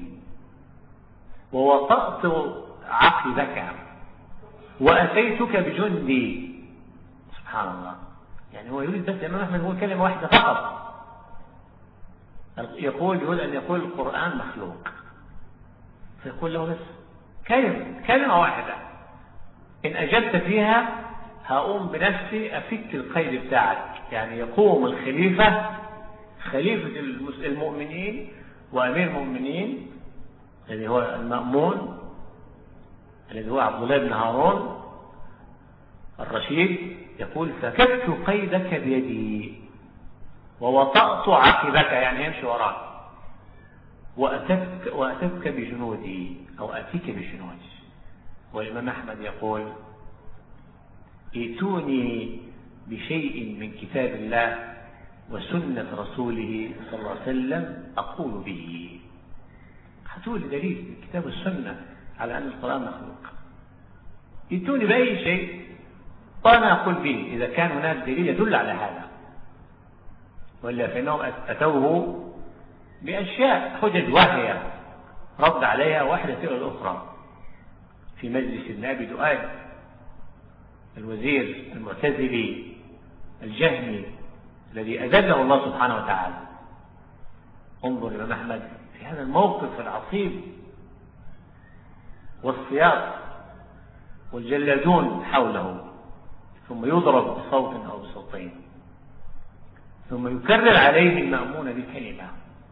ووطأت عقبك وأتيتك بجندي. سبحان الله. يعني هو يريد بس إمام أحمد هو كلمة واحدة فقط، يقول يقول أن يقول القرآن مخلوق، فيقول له بس كلمة كلمة واحدة إن أجبت فيها هقوم بنفسي أفك القيد بتاعك. يعني يقوم الخليفة، خليفة المؤمنين وأمير المؤمنين الذي هو المأمون الذي هو عبد الله بن هارون الرشيد، يقول: فككت قيدك بيدي ووطأت عقبك، يعني يمشي وراك، وأتتك, وأتتك بجنودي أو أتيك بجنودي. والإمام أحمد يقول: ائتوني بشيء من كتاب الله وسنة رسوله صلى الله عليه وسلم أقول به. هاتوا لي دليل الكتاب والسنة على أن القرآن مخلوق، ائتوني بأي شيء وأنا أقول به إذا كان هناك دليل يدل على هذا، وإلا فإنهم أتوه بأشياء حجج واهية رد عليها واحدة تلو الأخرى. في مجلس ابن أبي دؤاد الوزير المعتزلي الجهمي الذي أذله الله سبحانه وتعالى، انظر الإمام أحمد في هذا الموقف العصيب والسياط والجلادون حوله، ثم يضرب بصوت أو بصوتين، ثم يكرر عليه المأمون بكلمة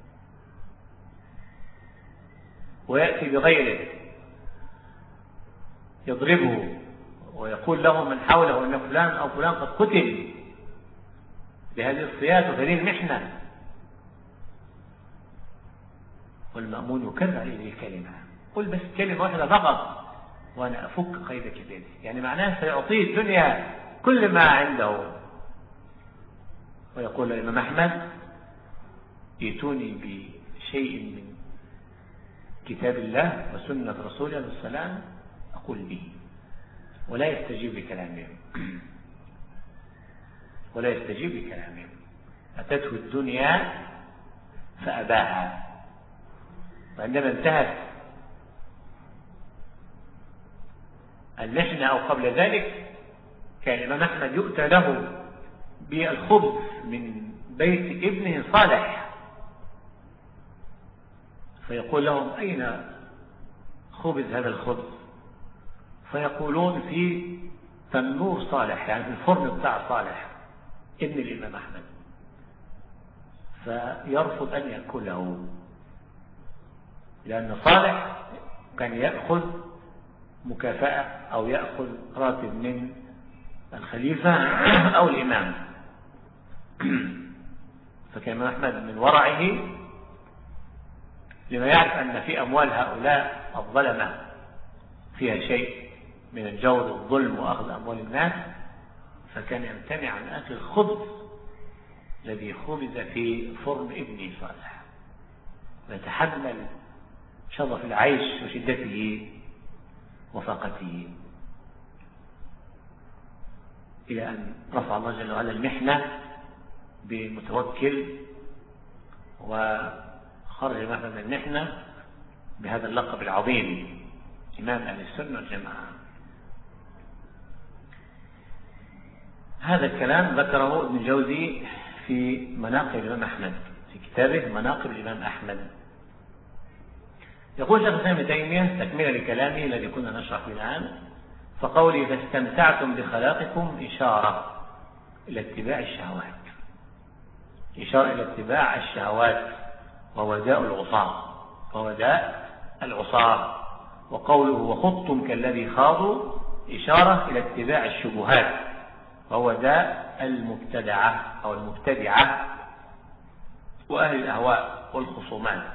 ويأتي بغيره يضربه ويقول له من حوله أن فلان أو فلان قد قتل بهذه الصياط وهذه المحنة، والمأمون يكرر عليه الكلمة. قل بس كلمة واحدة فقط وأنا أفك قيدك بيدي، يعني معناه سيعطيه الدنيا كل ما عنده. ويقول الإمام أحمد: ائتوني بشيء من كتاب الله وسنة رسوله عليه السلام أقول به. ولا يستجيب لكلامهم، ولا يستجيب لكلامهم. أتته الدنيا فأباها. وعندما انتهت المحنة أو قبل ذلك كان الإمام أحمد يؤتى له بالخبز من بيت ابنه صالح، فيقول لهم: أين خبز هذا الخبز؟ فيقولون: في تنور صالح، يعني في الفرن بتاع صالح ابن الإمام أحمد، فيرفض أن يأكله، لأن صالح كان يأخذ مكافأة أو يأخذ راتب من الخليفة أو الإمام. فكان أحمد من ورعه لما يعرف أن في أموال هؤلاء الظلمة فيها شيء من الجور والظلم وأخذ أموال الناس، فكان يمتنع عن أكل الخبز الذي خبز في فرن ابن صالح، ويتحمل شظف العيش وشدته وفاقته، إلى أن رفع الله جل وعلا المحنة بمتوكل، وخرج مثلا من المحنة بهذا اللقب العظيم، إمام أهل السنة والجماعة. هذا الكلام ذكره ابن الجوزي في مناقب الإمام أحمد، في كتابه مناقب الإمام أحمد. يقول شيخ الإسلام ابن تيمية تكملة لكلامه الذي كنا نشرح الآن، فقولي فاستمتعتم بخلاقكم إشارة إلى اتباع الشهوات، إشارة إلى اتباع الشهوات، وهو داء العصاة، وهو داء العصاة. وقوله وخضتم كالذي خاضوا إشارة إلى اتباع الشبهات، وهو داء المبتدعة أو المبتدعة وأهل الأهواء والخصومات.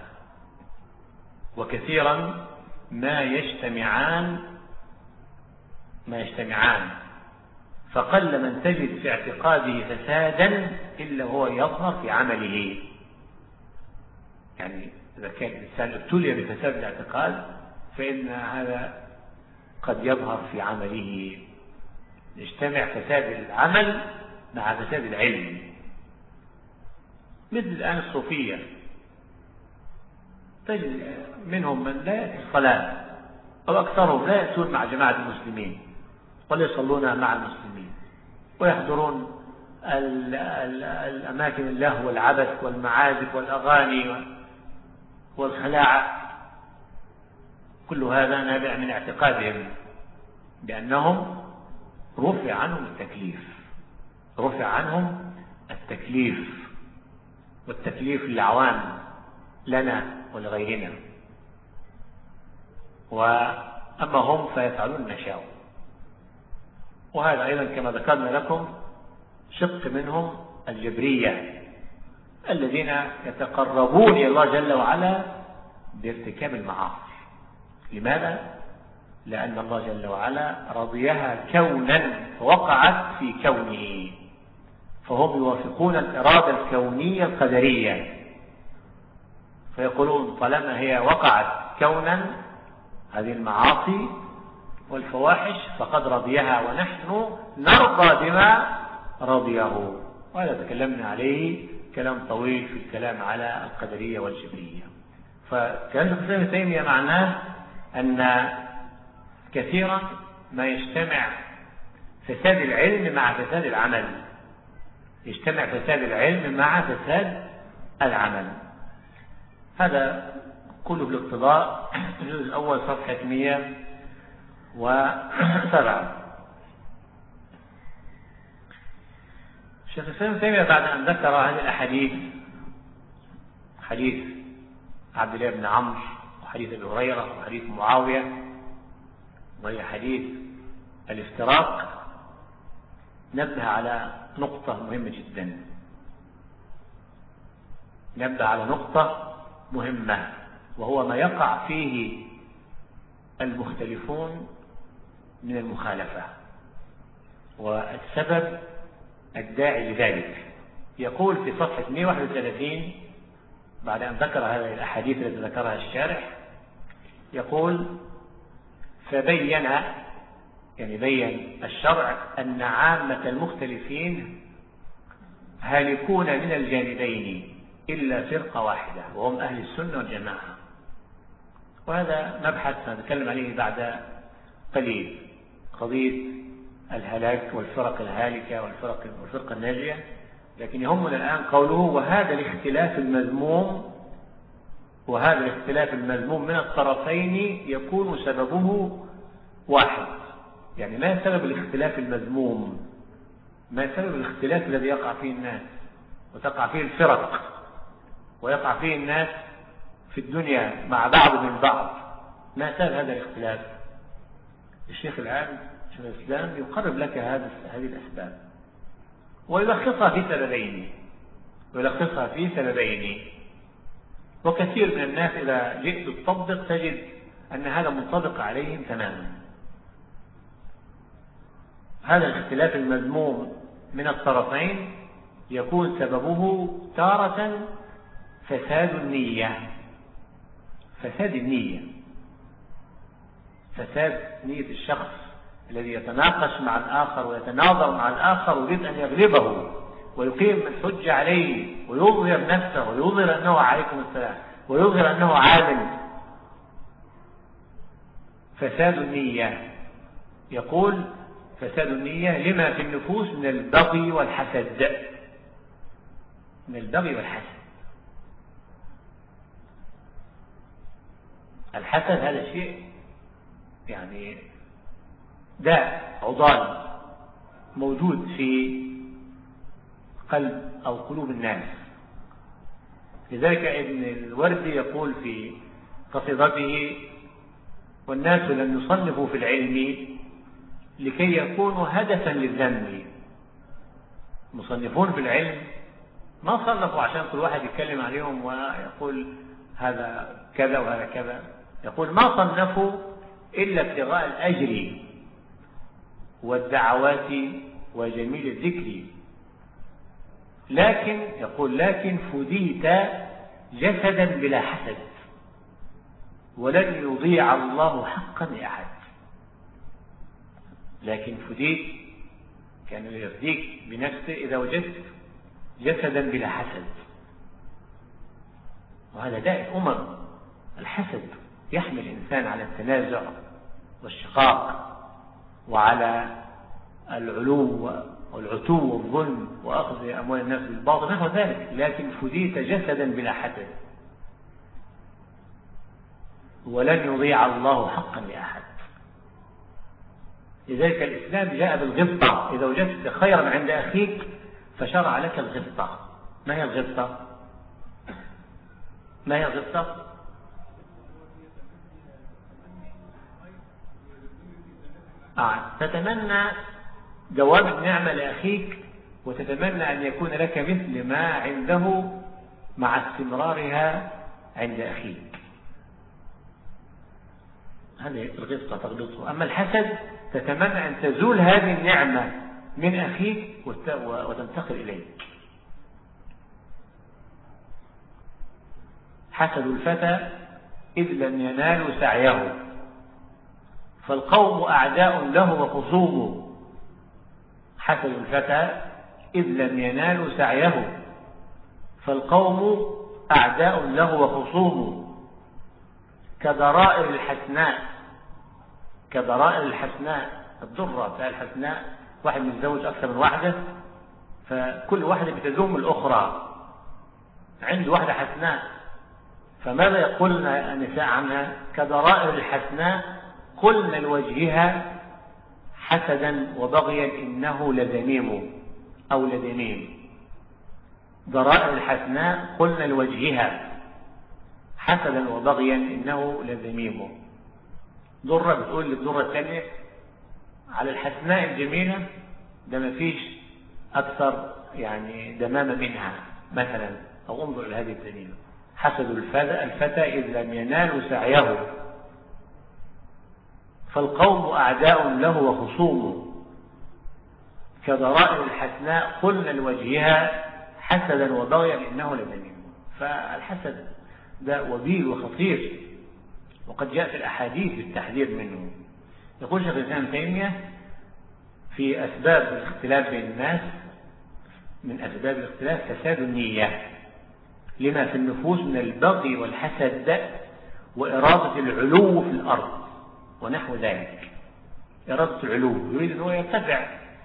وكثيرا ما يجتمعان ما يجتمعان فقل من تجد في اعتقاده فسادا إلا هو يظهر في عمله. يعني إذا كان الإنسان ابتلي بفساد الاعتقاد فإن هذا قد يظهر في عمله، يجتمع فساد العمل مع فساد العلم. مثل الآن الصوفية، تجد منهم من لا يأتي الصلاة، أو أكثرهم لا يأتون مع جماعة المسلمين ولا يصلون مع المسلمين، ويحضرون ال ال الأماكن اللهو والعبث والمعازف والأغاني والخلاعة. كل هذا نابع من اعتقادهم بأنهم رفع عنهم التكليف، رفع عنهم التكليف، والتكليف للعوام لنا ولغيرنا، وأما هم فيفعلون ما شاءوا. وهذا أيضا كما ذكرنا لكم شق منهم الجبرية الذين يتقربون إلى الله جل وعلا بارتكاب المعاصي. لماذا؟ لأن الله جل وعلا رضيها كونا فوقعت في كونه، فهم يوافقون الإرادة الكونية القدرية، فيقولون طالما هي وقعت كونا هذه المعاصي والفواحش فقد رضيها، ونحن نرضى بما رضيه. وهذا تكلمنا عليه كلام طويل في الكلام على القدرية والجبرية. فكلام شيخ الإسلام ابن تيمية معناه أن كثيرا ما يجتمع فساد العلم مع فساد العمل، يجتمع فساد العلم مع فساد العمل. هذا كله بالاقتضاء. الجزء الأول صفحة مئة وسبعة. الشيخ الإسلام ابن تيمية بعد أن ذكر هذه الأحاديث، حديث عبد الله بن عمرو وحديث أبي هريرة وحديث معاوية وهي حديث الافتراق، نبه على نقطة مهمة جدا، نبه على نقطة مهمة، وهو ما يقع فيه المختلفون من المخالفة والسبب الداعي لذلك. يقول في صفحة مئة وواحد وثلاثين بعد أن ذكر هذه الأحاديث التي ذكرها الشارح، يقول فبين، يعني بين الشرع أن عامة المختلفين هالكون من الجانبين إلا فرقة واحدة وهم أهل السنة والجماعة. وهذا مبحث سنتكلم عليه بعد قليل، قضية الهلاك والفرق الهالكة والفرق والفرقة الناجية. لكن يهمنا الآن قوله وهذا الاختلاف المذموم، وهذا الاختلاف المذموم من الطرفين يكون سببه واحد، يعني ما سبب الاختلاف المذموم؟ ما سبب الاختلاف الذي يقع فيه الناس وتقع فيه الفرق ويقع فيه الناس في الدنيا مع بعض من بعض؟ ما سبب هذا الاختلاف؟ الشيخ العام شيخ الإسلام يقرب لك هذه الأسباب ويلخصها في سببين ويلخصها في سببين وكثير من الناس إذا جئت تطبق تجد أن هذا منطبق عليهم تماما. هذا الاختلاف المذموم من الطرفين يكون سببه تارة فساد النية، فساد النية فساد نية الشخص الذي يتناقش مع الآخر ويتناظر مع الآخر ويريد أن يغلبه ويقيم الحجة عليه ويظهر نفسه ويظهر أنه عليكم السلام ويظهر أنه عالم. فساد النية، يقول فساد النية لما في النفوس من البغي والحسد، من البغي والحسد. الحسد هذا شيء يعني داء عضال موجود في قلب أو قلوب الناس. لذلك ابن الوردي يقول في قصيدته: والناس لم يصنفوا في العلم لكي يكونوا هدفا للذم. مصنفون في العلم ما صنفوا عشان كل واحد يتكلم عليهم ويقول هذا كذا وهذا كذا، يقول ما صنفوا إلا ابتغاء الأجر والدعوات وجميل الذكر، لكن يقول لكن فديت جسدا بلا حسد ولن يضيع الله حقا لأحد. لكن فديت كان يفديك بنفسه إذا وجدت جسدا بلا حسد، وهذا داء الأمم. الحسد يحمل الإنسان على التنازع والشقاق وعلى العلو والعتو والظلم وأخذ أموال الناس بالباطل نحو ذلك. لكن فديت جسدا بلا حسد ولن يضيع الله حقا لأحد. لذلك الإسلام جاء بالغبطة. إذا وجدت خيرا عند أخيك فشرع لك الغبطة. ما هي الغبطة؟ ما هي الغبطة؟ آه. تتمنى دوام النعمة لأخيك وتتمنى أن يكون لك مثل ما عنده مع استمرارها عند أخيك. هذه الغبطة تغبطه. أما الحسد تتمنى أن تزول هذه النعمة من أخيك وتنتقل إليك. حسد الفتى إذ لم ينالوا سعيه فالقوم أعداء له وخصوم. حسد الفتى إذ لم ينالوا سعيه فالقوم أعداء له وخصوم. كضرائر الحسناء، كضرائر الحسناء الضرة بتاع الحسناء، واحد متزوج أكثر من واحدة فكل واحدة بتزوم الأخرى، عنده واحدة حسناء، فماذا يقولن النساء عنها؟ كضرائر الحسناء قلن لوجهها حسدا وبغيا إنه لذميم أو لذميم. ضرائر الحسناء قلن لوجهها حسدا وبغيا إنه لذميم. ضرة بتقول للضرة الثانية على الحسناء الجميلة ده ما فيش أكثر يعني دمامة منها مثلا، أو انظر إلى هذه الدليل. حسد الفتى إذ لم ينالوا سعيه فالقوم أعداء له وخصوم. كضرائر الحسناء قلنا لوجهها حسدا وبغيا إنه لذميم. فالحسد ده وبيل وخطير، وقد جاء في الأحاديث بالتحذير منه. يقول شيخ الإسلام ابن تيمية في أسباب الاختلاف بين الناس، من أسباب الاختلاف فساد النية لما في النفوس من البغي والحسد وإرادة العلو في الأرض ونحو ذلك. إرادة العلو، يريد أنه يرتفع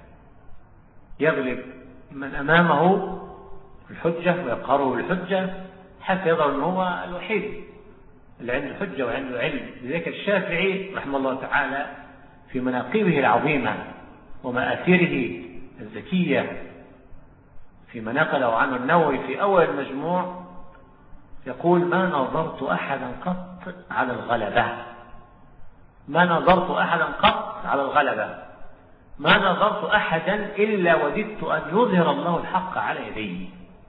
يغلب من أمامه في الحجة ويقهره بالحجة حتى يظهر أنه هو الوحيد اللي عنده حجة وعنده علم. لذلك الشافعي رحمه الله تعالى في مناقبه العظيمة ومآثره الزكية، فيما نقله عنه النووي في أول المجموع يقول: ما نظرت أحدا قط على الغلبة، ما نظرت أحدا قط على الغلبة، ما نظرت أحدا إلا وددت أن يظهر الله الحق على يديه.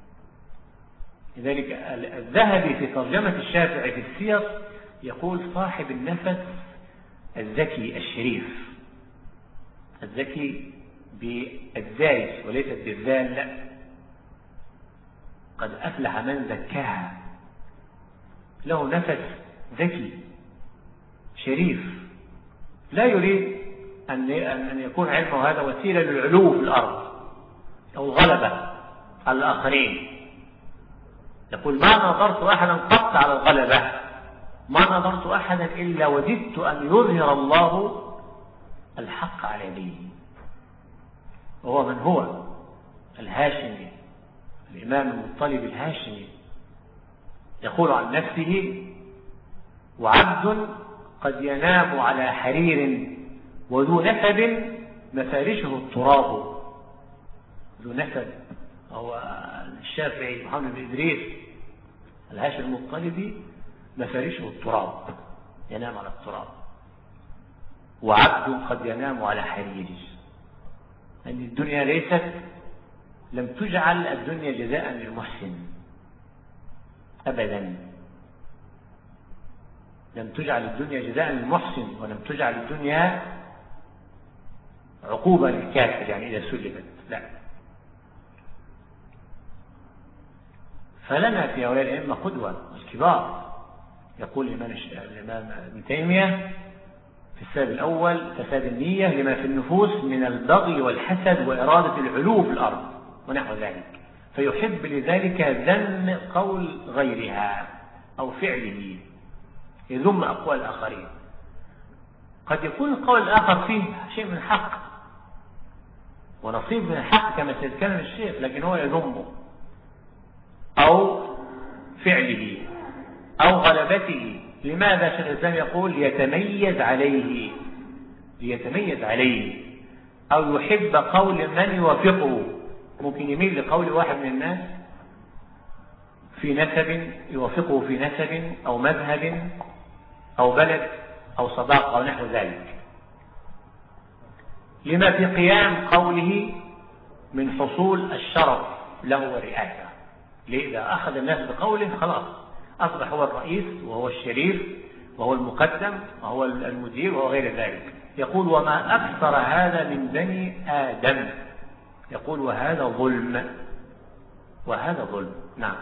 لذلك الذهبي في ترجمة الشافعي في السير يقول: صاحب النفس الذكي الشريف، الذكي بالزاي وليست بالذال، لا، قد أفلح من زكاها، له نفس ذكي شريف، لا يريد أن يكون علمه هذا وسيلة للعلو في الأرض أو الغلبة على الآخرين. يقول: ما نظرت أحدا قط على الغلبة، ما نظرت أحدا إلا وددت أن يظهر الله الحق على يديه. وهو من هو؟ الهاشمي، الإمام المطلب الهاشمي، يقول عن نفسه: وعبد قد ينام على حرير وذو نسب مفارشه التراب. ذو نسب هو الشافعي محمد بن إدريس الهاشمي المطلبي، مفارشه التراب، ينام على التراب. وعبد قد ينام على حرير، أن الدنيا ليست، لم تجعل الدنيا جزاء للمحسن أبدا، لم تجعل الدنيا جزاء للمحسن، ولم تجعل الدنيا عقوبة للكافر يعني إذا سلبت، لا. فلنا في أولياء الأئمة قدوة الكبار. يقول الإمام ابن تيمية في السبب الأول: فساد النية لما في النفوس من البغي والحسد وإرادة العلو في الأرض ونحو ذلك، فيحب لذلك ذم قول غيرها أو فعله، يذم أقوال الآخرين. قد يكون القول الآخر فيه شيء من الحق ونصيب من الحق كما سيتكلم الشيخ، لكن هو يذمه أو فعله أو غلبته. لماذا شيخ الإسلام يقول: ليتميز عليه، ليتميز عليه، أو يحب قول من يوافقه. ممكن يميل لقول واحد من الناس في نسب، يوافقه في نسب أو مذهب أو بلد أو صداقة أو نحو ذلك، لما في قيام قوله من حصول الشرف له والرئاسة. لإذا أخذ الناس بقوله خلاص أصبح هو الرئيس وهو الشريف وهو المقدم وهو المدير وهو غير ذلك. يقول: وما أكثر هذا من بني آدم. يقول: وهذا ظلم، وهذا ظلم. نعم.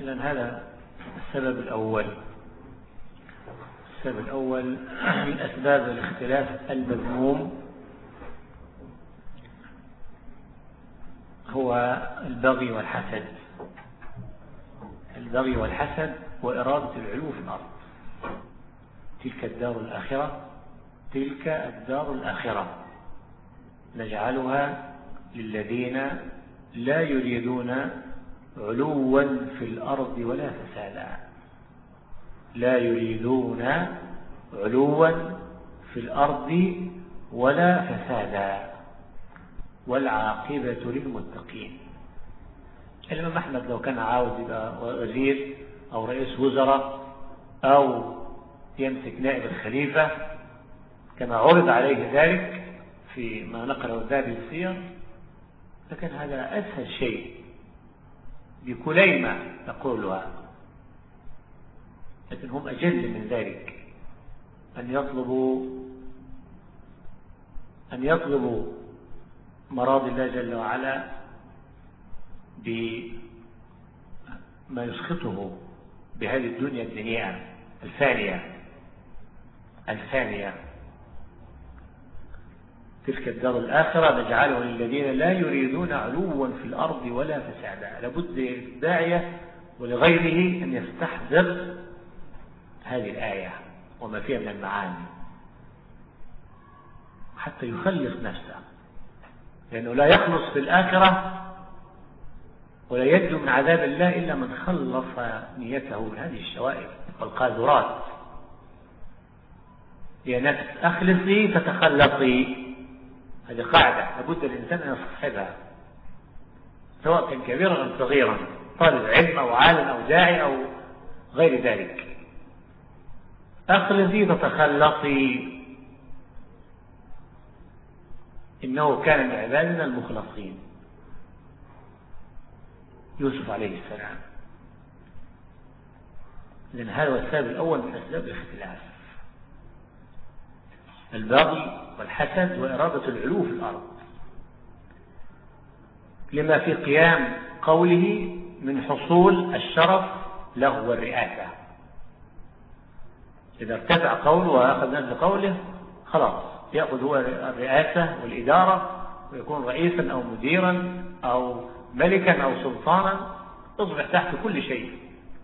إذن هذا السبب الأول. السبب الأول من أسباب الاختلاف المذموم هو البغي والحسد. البغي والحسد وإرادة العلو في الأرض. تلك الدار الآخرة تلك الدار الآخرة نجعلها للذين لا يريدون علوا في الأرض ولا فسادا. لا يريدون علوا في الأرض ولا فسادا والعاقبة للمتقين. الإمام أحمد لو كان عاوز يبقى وزير أو رئيس وزراء أو يمسك نائب الخليفة كما عرض عليه ذلك فيما نقرأ الذهبي السير، لكن هذا أسهل شيء بكليمة نقولها، لكن هم أجل من ذلك أن يطلبوا أن يطلبوا مراضي الله جل وعلا بما يسخطه بهذه الدنيا الدنيئة الفانية الفانية. تلك الدار الآخرة نجعله للذين لا يريدون علوا في الأرض ولا فسادا. لابد للداعية ولغيره أن يستحضر هذه الآية وما فيها من المعاني حتى يخلص نفسه، لأنه لا يخلص في الآخرة ولا ينجو من عذاب الله إلا من خلص نيته من هذه الشوائب والقاذورات. يا نفس أخلصي فتخلصي، هذه قاعدة لابد الإنسان أن يصحبها، سواء كان كبيرا أو صغيرا، طالب علم أو عالم أو داعي أو غير ذلك. أخلصي فتخلصي، إنه كان من عبادنا المخلصين. يوسف عليه السلام. لأن هذا هو السبب الأول من أسباب الاختلاف، البغي والحسد وإرادة العلو في الأرض، لما في قيام قوله من حصول الشرف له والرئاسة. إذا ارتفع قوله وأخذ نفس قوله خلاص يأخذ هو الرئاسة والإدارة ويكون رئيسا أو مديرا أو ملكا أو سلطانا، تصبح تحت كل شيء.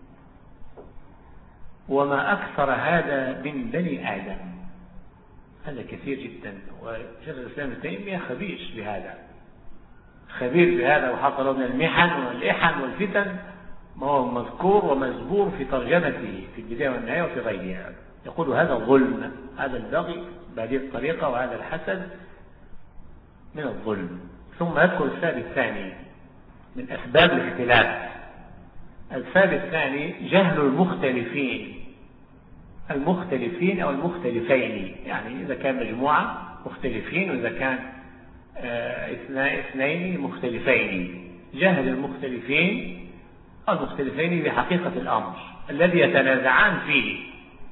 وما أكثر هذا من بني آدم، هذا كثير جدا. وشيخ الإسلام ابن تيمية خبير بهذا، خبير بهذا، وحصل من المحن والإحن والفتن ما هو مذكور ومزبور في ترجمته في البداية والنهاية وفي غيرها. يقول هذا ظلم، هذا البغي بهذه الطريقة، وهذا الحسد من الظلم. ثم يذكر السبب الثاني من أسباب الاختلاف. السبب الثاني جهل المختلفين، المختلفين أو المختلفين، يعني إذا كان مجموعة مختلفين وإذا كان اثنين مختلفين. جهل المختلفين أو المختلفين بحقيقة الأمر الذي يتنازعان فيه،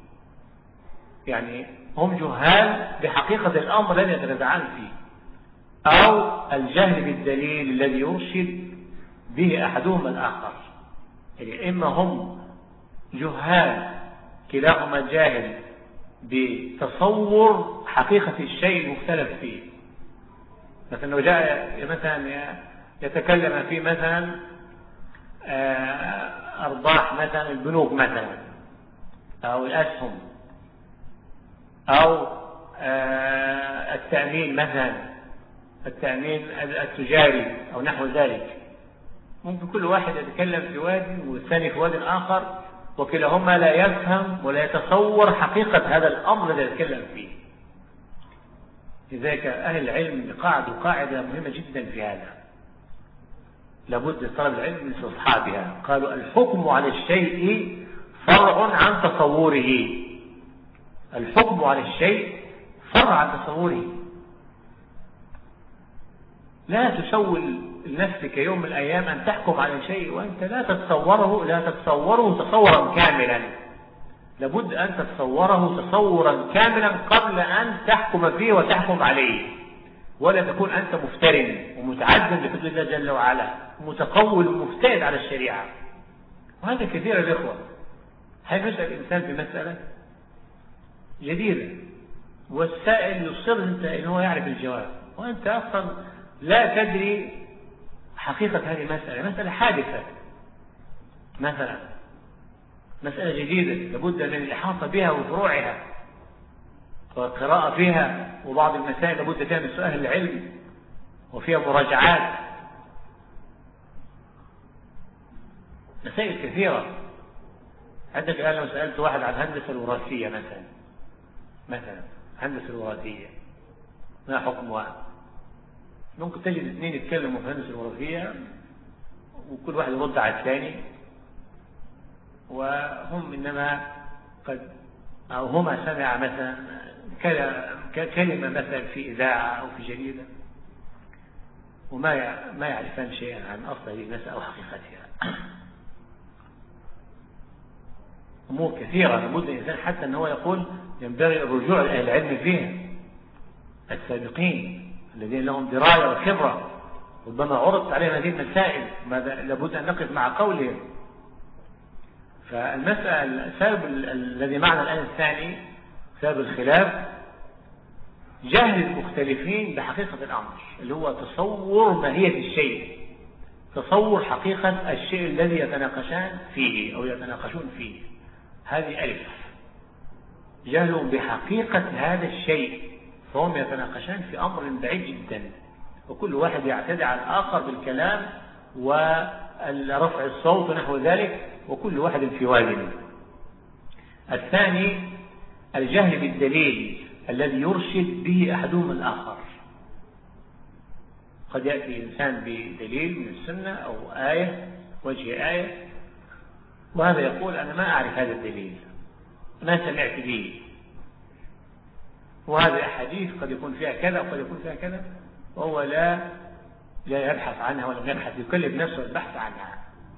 يعني هم جهال بحقيقة الأمر الذي يتنازعان فيه، أو الجهل بالدليل الذي يرشد به أحدهما الآخر. يعني إما هم جهال كلاهما جاهل بتصور حقيقة الشيء المختلف فيه. مثلا لو جاء مثلا يتكلم في مثلا أرباح مثلا البنوك مثلا أو الأسهم أو التأمين مثلا، التأمين التجاري أو نحو ذلك، ممكن كل واحد يتكلم في وادي والثاني في وادي آخر، وكلاهما لا يفهم ولا يتصور حقيقة هذا الأمر الذي يتكلم فيه. لذلك أهل العلم قاعدوا قاعدة مهمة جدا في هذا، لابد طلب العلم من استصحابها. قالوا الحكم على الشيء فرع عن تصوره، الحكم على الشيء فرع عن تصوره. لا تسول لنفسك يوم من الأيام أن تحكم على شيء وأنت لا تتصوره لا تتصوره تصورا كاملا. لابد أن تتصوره تصورا كاملا قبل أن تحكم فيه وتحكم عليه، ولا تكون أنت مفترن ومتعدد بحدود الله جل وعلا، متقول ومفتئد على الشريعة. وهذا كثير الإخوة، هل يسأل الإنسان في مسألة جديدة والسائل يصر أنت إن هو يعرف الجواب، وأنت أصلا لا تدري حقيقة هذه المسألة، مسألة حادثة مثلا، مسألة جديدة لابد من الإحاطة بها وفروعها والقراءة فيها، وبعض المسائل لابد فيها من سؤال العلم وفيها مراجعات، مسائل كثيرة. عندك الآن لو سألت واحد عن الهندسة الوراثية مثلا مثلا الهندسة الوراثية ما حكمها؟ ممكن تجد اثنين يتكلموا في الهندسة الوراثية وكل واحد يرد على الثاني، وهم إنما قد أو هما سمع مثلا كلمة مثلا في إذاعة أو في جريدة وما ما يعرفان شيئا عن أصل هذه المسألة أو حقيقتها. أمور كثيرة لابد الإنسان حتى أنه يقول ينبغي الرجوع لأهل العلم فيها، السابقين الذين لهم دراية وخبرة، ربما عرضت عليهم هذه المسائل لابد أن نقف مع قولهم. فالمسألة السبب الذي معنا الآن الثاني سبب الخلاف جهل المختلفين بحقيقة الأمر، اللي هو تصور ماهية الشيء، تصور حقيقة الشيء الذي يتناقشان فيه أو يتناقشون فيه. هذه ألف، جهلهم بحقيقة هذا الشيء، فهم يتناقشان في أمر بعيد جدا، وكل واحد يعتدي على الآخر بالكلام ورفع الصوت ونحو ذلك، وكل واحد في وادي. الثاني الجهل بالدليل الذي يرشد به أحدهم الآخر. قد يأتي إنسان بدليل من السنة أو آية وجه آية، وهذا يقول أنا ما أعرف هذا الدليل، ما سمعت به، وهذه أحاديث قد يكون فيها كذا وقد يكون فيها كذا، وهو لا لا يبحث عنها ولا يبحث يكلف نفسه البحث عنها.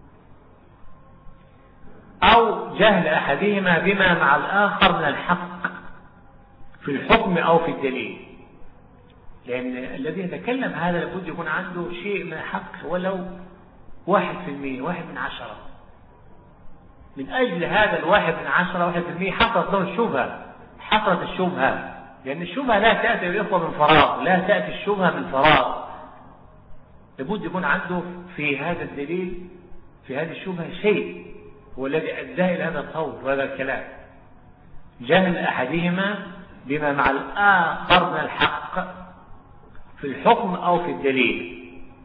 أو جهل أحدهما بما مع الآخر من الحق في الحكم أو في الدليل، لأن الذي يتكلم هذا لابد يكون عنده شيء من الحق ولو واحد في المية، واحد من عشرة. من أجل هذا الواحد من عشرة واحد في المية حصلت له الشبهة، حصلت الشبهة، لأن الشبهة لا تأتي الإخوة من فراغ، لا تأتي الشبهة من فراغ، لابد يكون عنده في هذا الدليل في هذه الشبهة شيء هو الذي أداه إلى هذا القول وهذا الكلام. جهل أحدهما بما مع الآخر من الحق في الحكم أو في الدليل.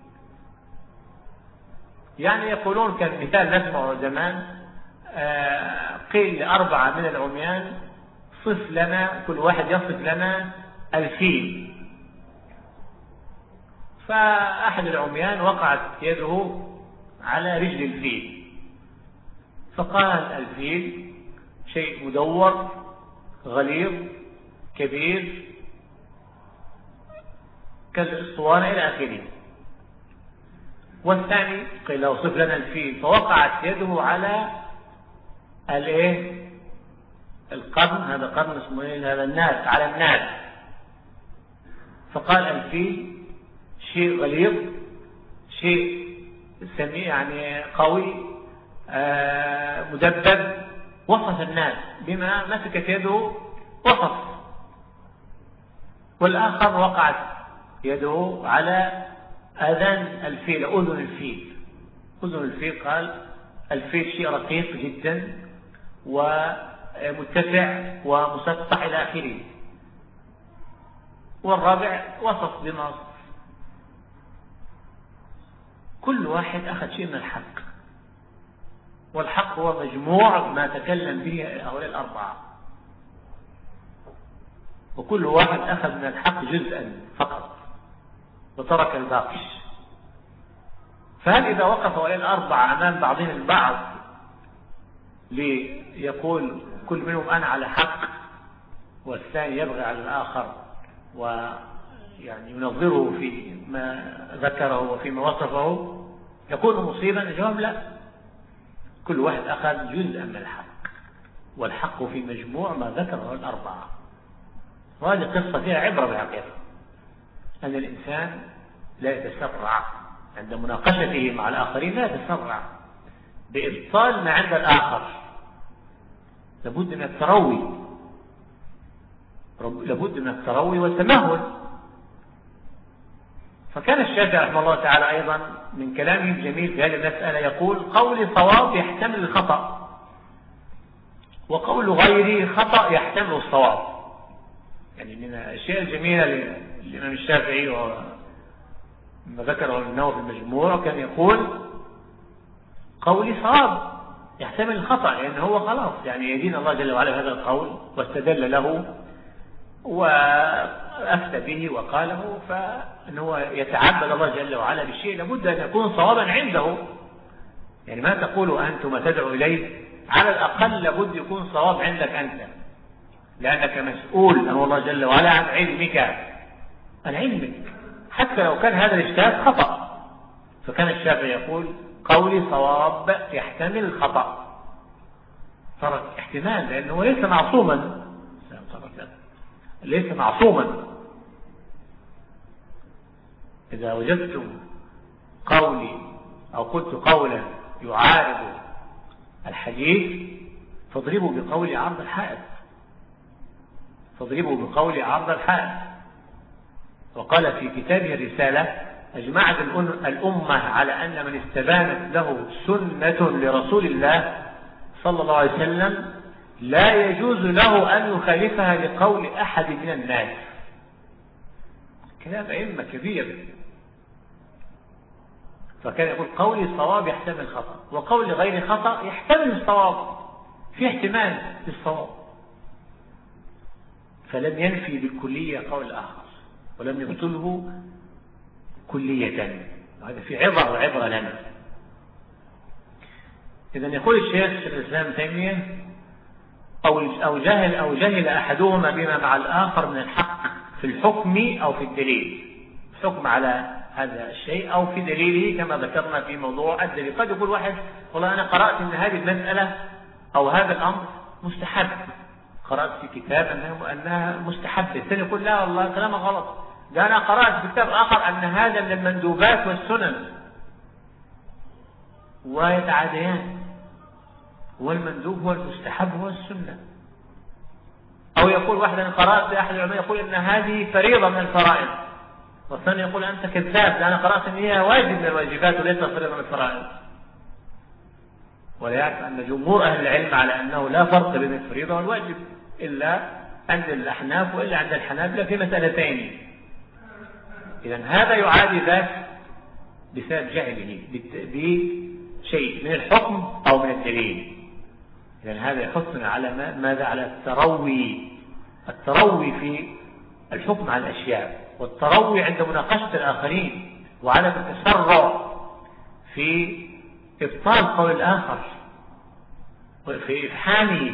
يعني يقولون كان مثال نسمعه زمان، آه قيل لأربعة من العميان صف لنا، كل واحد يصف لنا الفيل. فأحد العميان وقعت يده على رجل الفيل، فقال الفيل شيء مدور غليظ كبير كالاسطوانة إلى آخره. والثاني قيل له صف لنا الفيل، فوقعت يده على الايه القرن، هذا قرن اسمه ايه هذا الناس، على الناس. فقال الفيل شيء غليظ شيء سميع يعني قوي آه مدبب، وصف الناس بما مسكت يده وصف. والآخر وقعت يده على أذن الفيل، أذن الفيل. أذن الفيل قال الفيل شيء رقيق جدا ومتسع ومسطح إلى آخره. والرابع وصف بما وصف. كل واحد أخذ شيء من الحق، والحق هو مجموع ما تكلم به هؤلاء الأربعة، وكل واحد أخذ من الحق جزءا فقط وترك الباقي. فهل إذا وقف هؤلاء الأربعة أمام بعضهم البعض ليقول كل منهم أنا على حق والثاني يبغي على الآخر ويعني ينظره في ما ذكره وفيما وصفه يكون مصيبا؟ الجواب لا، كل واحد أخذ جزءا من الحق، والحق في مجموع ما ذكره الأربعة. وهذه قصة فيها عبرة بالحقيقة، أن الإنسان لا يتسرع عند مناقشته مع الآخرين، لا يتسرع، بإبطال ما عند الآخر، لابد من التروي، لابد من التروي والتمهل. فكان الشافعي رحمه الله تعالى أيضا من كلامه الجميل في هذه المسألة يقول: قول صواب يحتمل الخطأ، وقول غيري خطأ يحتمل الصواب. يعني من الأشياء الجميلة للإمام الشافعي وما ذكره النووي في المجموع كان يقول: قولي صواب يحتمل الخطأ، لأنه هو خلاص يعني يدين الله جل وعلا بهذا القول واستدل له وأفتى به وقاله، فأنه يتعبد الله جل وعلا بالشيء لابد أن يكون صوابا عنده. يعني ما تقول أنت وما تدعو إليه على الأقل لابد يكون صواب عندك أنت، لأنك مسؤول أمام الله جل وعلا عن علمك عن علمك حتى لو كان هذا الاجتهاد خطأ. فكان الشافعي يقول: قولي صواب يحتمل الخطأ. ترك احتمال، لأنه ليس معصوما، ليس معصوما. إذا وجدتم قولي أو قلت قولا يعارض الحديث فاضربوا بقول عرض الحائط، فاضربوا بقول عرض الحائط. وقال في كتابه الرسالة: أجمعت الأمة على أن من استبانت له سنة لرسول الله صلى الله عليه وسلم لا يجوز له أن يخالفها لقول أحد من الناس. كلام أئمة كبير. فكان يقول: قولي الصواب يحتمل الخطأ، وقول غير خطأ يحتمل الصواب، في احتمال للصواب. فلم ينفي بالكلية قول الآخر ولم يبطله كلية. هذا في عبر وعبرة لنا. إذن يقول الشيخ شيخ الإسلام تيمية: أو أو جهل أو جهل أحدهما بما مع الآخر من الحق في الحكم أو في الدليل، الحكم على هذا الشيء أو في دليله، كما ذكرنا في موضوع الدليل. قد يقول واحد: والله أنا قرأت أن هذه المسألة أو هذا الأمر مستحب، قرأت في كتاب أنها أنها مستحب. الثاني يقول: لا والله كلامك غلط، ده أنا قرأت في كتاب آخر أن هذا من المندوبات والسنن، ويتعاديان، والمندوب هو المستحب هو السنة. أو يقول واحد: أنا قرأت لأحد العلماء يقول أن هذه فريضة من الفرائض، والثاني يقول: أنت كذاب، ده أنا قرأت أن هي واجب من الواجبات وليس فريضة من الفرائض. ولا يعرف أن جمهور أهل العلم على أنه لا فرق بين الفريضة والواجب إلا عند الأحناف وإلا عند الحنابلة في مسألتين. إذن هذا يعادي ذاك بسبب جهله بشيء من الحكم أو من الدليل. إذن هذا يحثنا على ماذا؟ على التروي، التروي في الحكم على الأشياء، والتروي عند مناقشة الآخرين، وعلى التسرع في إبطال قول الآخر وفي إفحامه،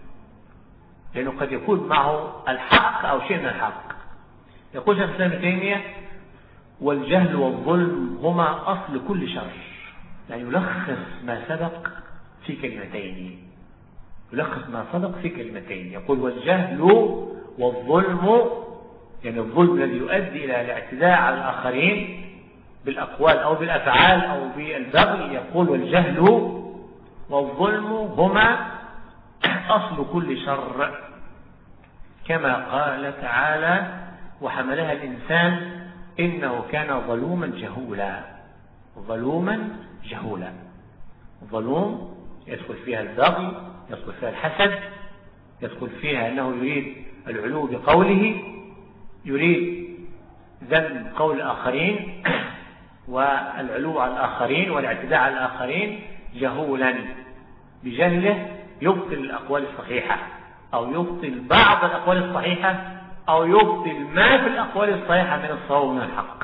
لأنه قد يكون معه الحق أو شيء من الحق. يقول شيخ الإسلام ابن تيمية: والجهل والظلم هما أصل كل شر. يعني يلخص ما سبق في كلمتين، يلخص ما سبق في كلمتين. يقول: والجهل والظلم، يعني الظلم الذي يؤدي إلى الاعتداء على الآخرين بالأقوال أو بالأفعال أو بالبغي. يقول: والجهل والظلم هما أصل كل شر، كما قال تعالى: وحملها الإنسان إنه كان ظلوما جهولا. ظلوما جهولا، ظلوم يدخل فيها البغي، يدخل فيها الحسد، يدخل فيها أنه يريد العلو بقوله، يريد ذم قول الآخرين والعلو على الآخرين والاعتداء على الآخرين. جهولا، بجهله يبطل الأقوال الصحيحة أو يبطل بعض الأقوال الصحيحة أو يبطل ما في الأقوال الصحيحة من الصواب ومن الحق.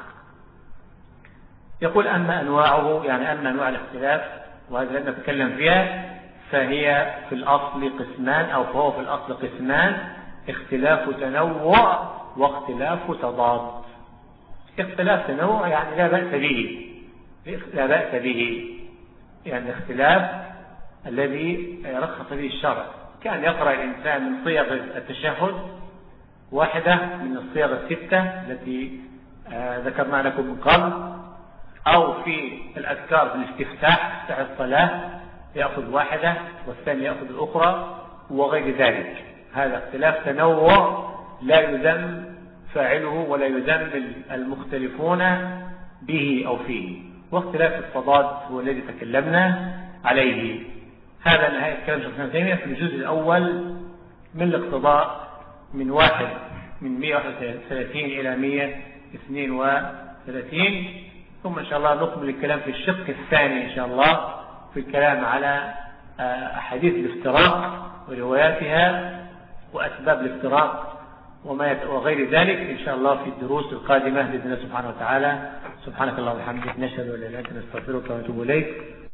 يقول: أما أنواعه، يعني أما أنواع الاختلاف، وهذا لم نتكلم فيها، فهي في الأصل قسمان أو فهو في الأصل قسمان: اختلاف تنوع واختلاف تضاد. اختلاف تنوع يعني لا بأس به، لا بأس به، يعني اختلاف الذي رخص به الشرع. كان يقرأ الإنسان من صيغ التشهد واحدة من الصيغ الستة التي ذكرنا لكم من قبل، أو في الأذكار في الاستفتاح، استفتاح الصلاة، يأخذ واحدة والثاني يأخذ الأخرى وغير ذلك. هذا اختلاف تنوع لا يذم فاعله ولا يذم المختلفون به أو فيه. واختلاف الصداد هو الذي تكلمنا عليه. هذا نهاية كلام شيخ ابن تيمية في الجزء الأول من الاقتضاء من واحد من مئة وواحد وثلاثين إلى مئة واثنين وثلاثين. ثم إن شاء الله نكمل الكلام في الشق الثاني إن شاء الله في الكلام على أحاديث الافتراق ورواياتها وأسباب الافتراق وما وغير ذلك إن شاء الله في الدروس القادمة بإذن الله سبحانه وتعالى. سبحانك اللهم وبحمدك، نشهد أن لا إله إلا أنت، نستغفرك ونتوب إليك.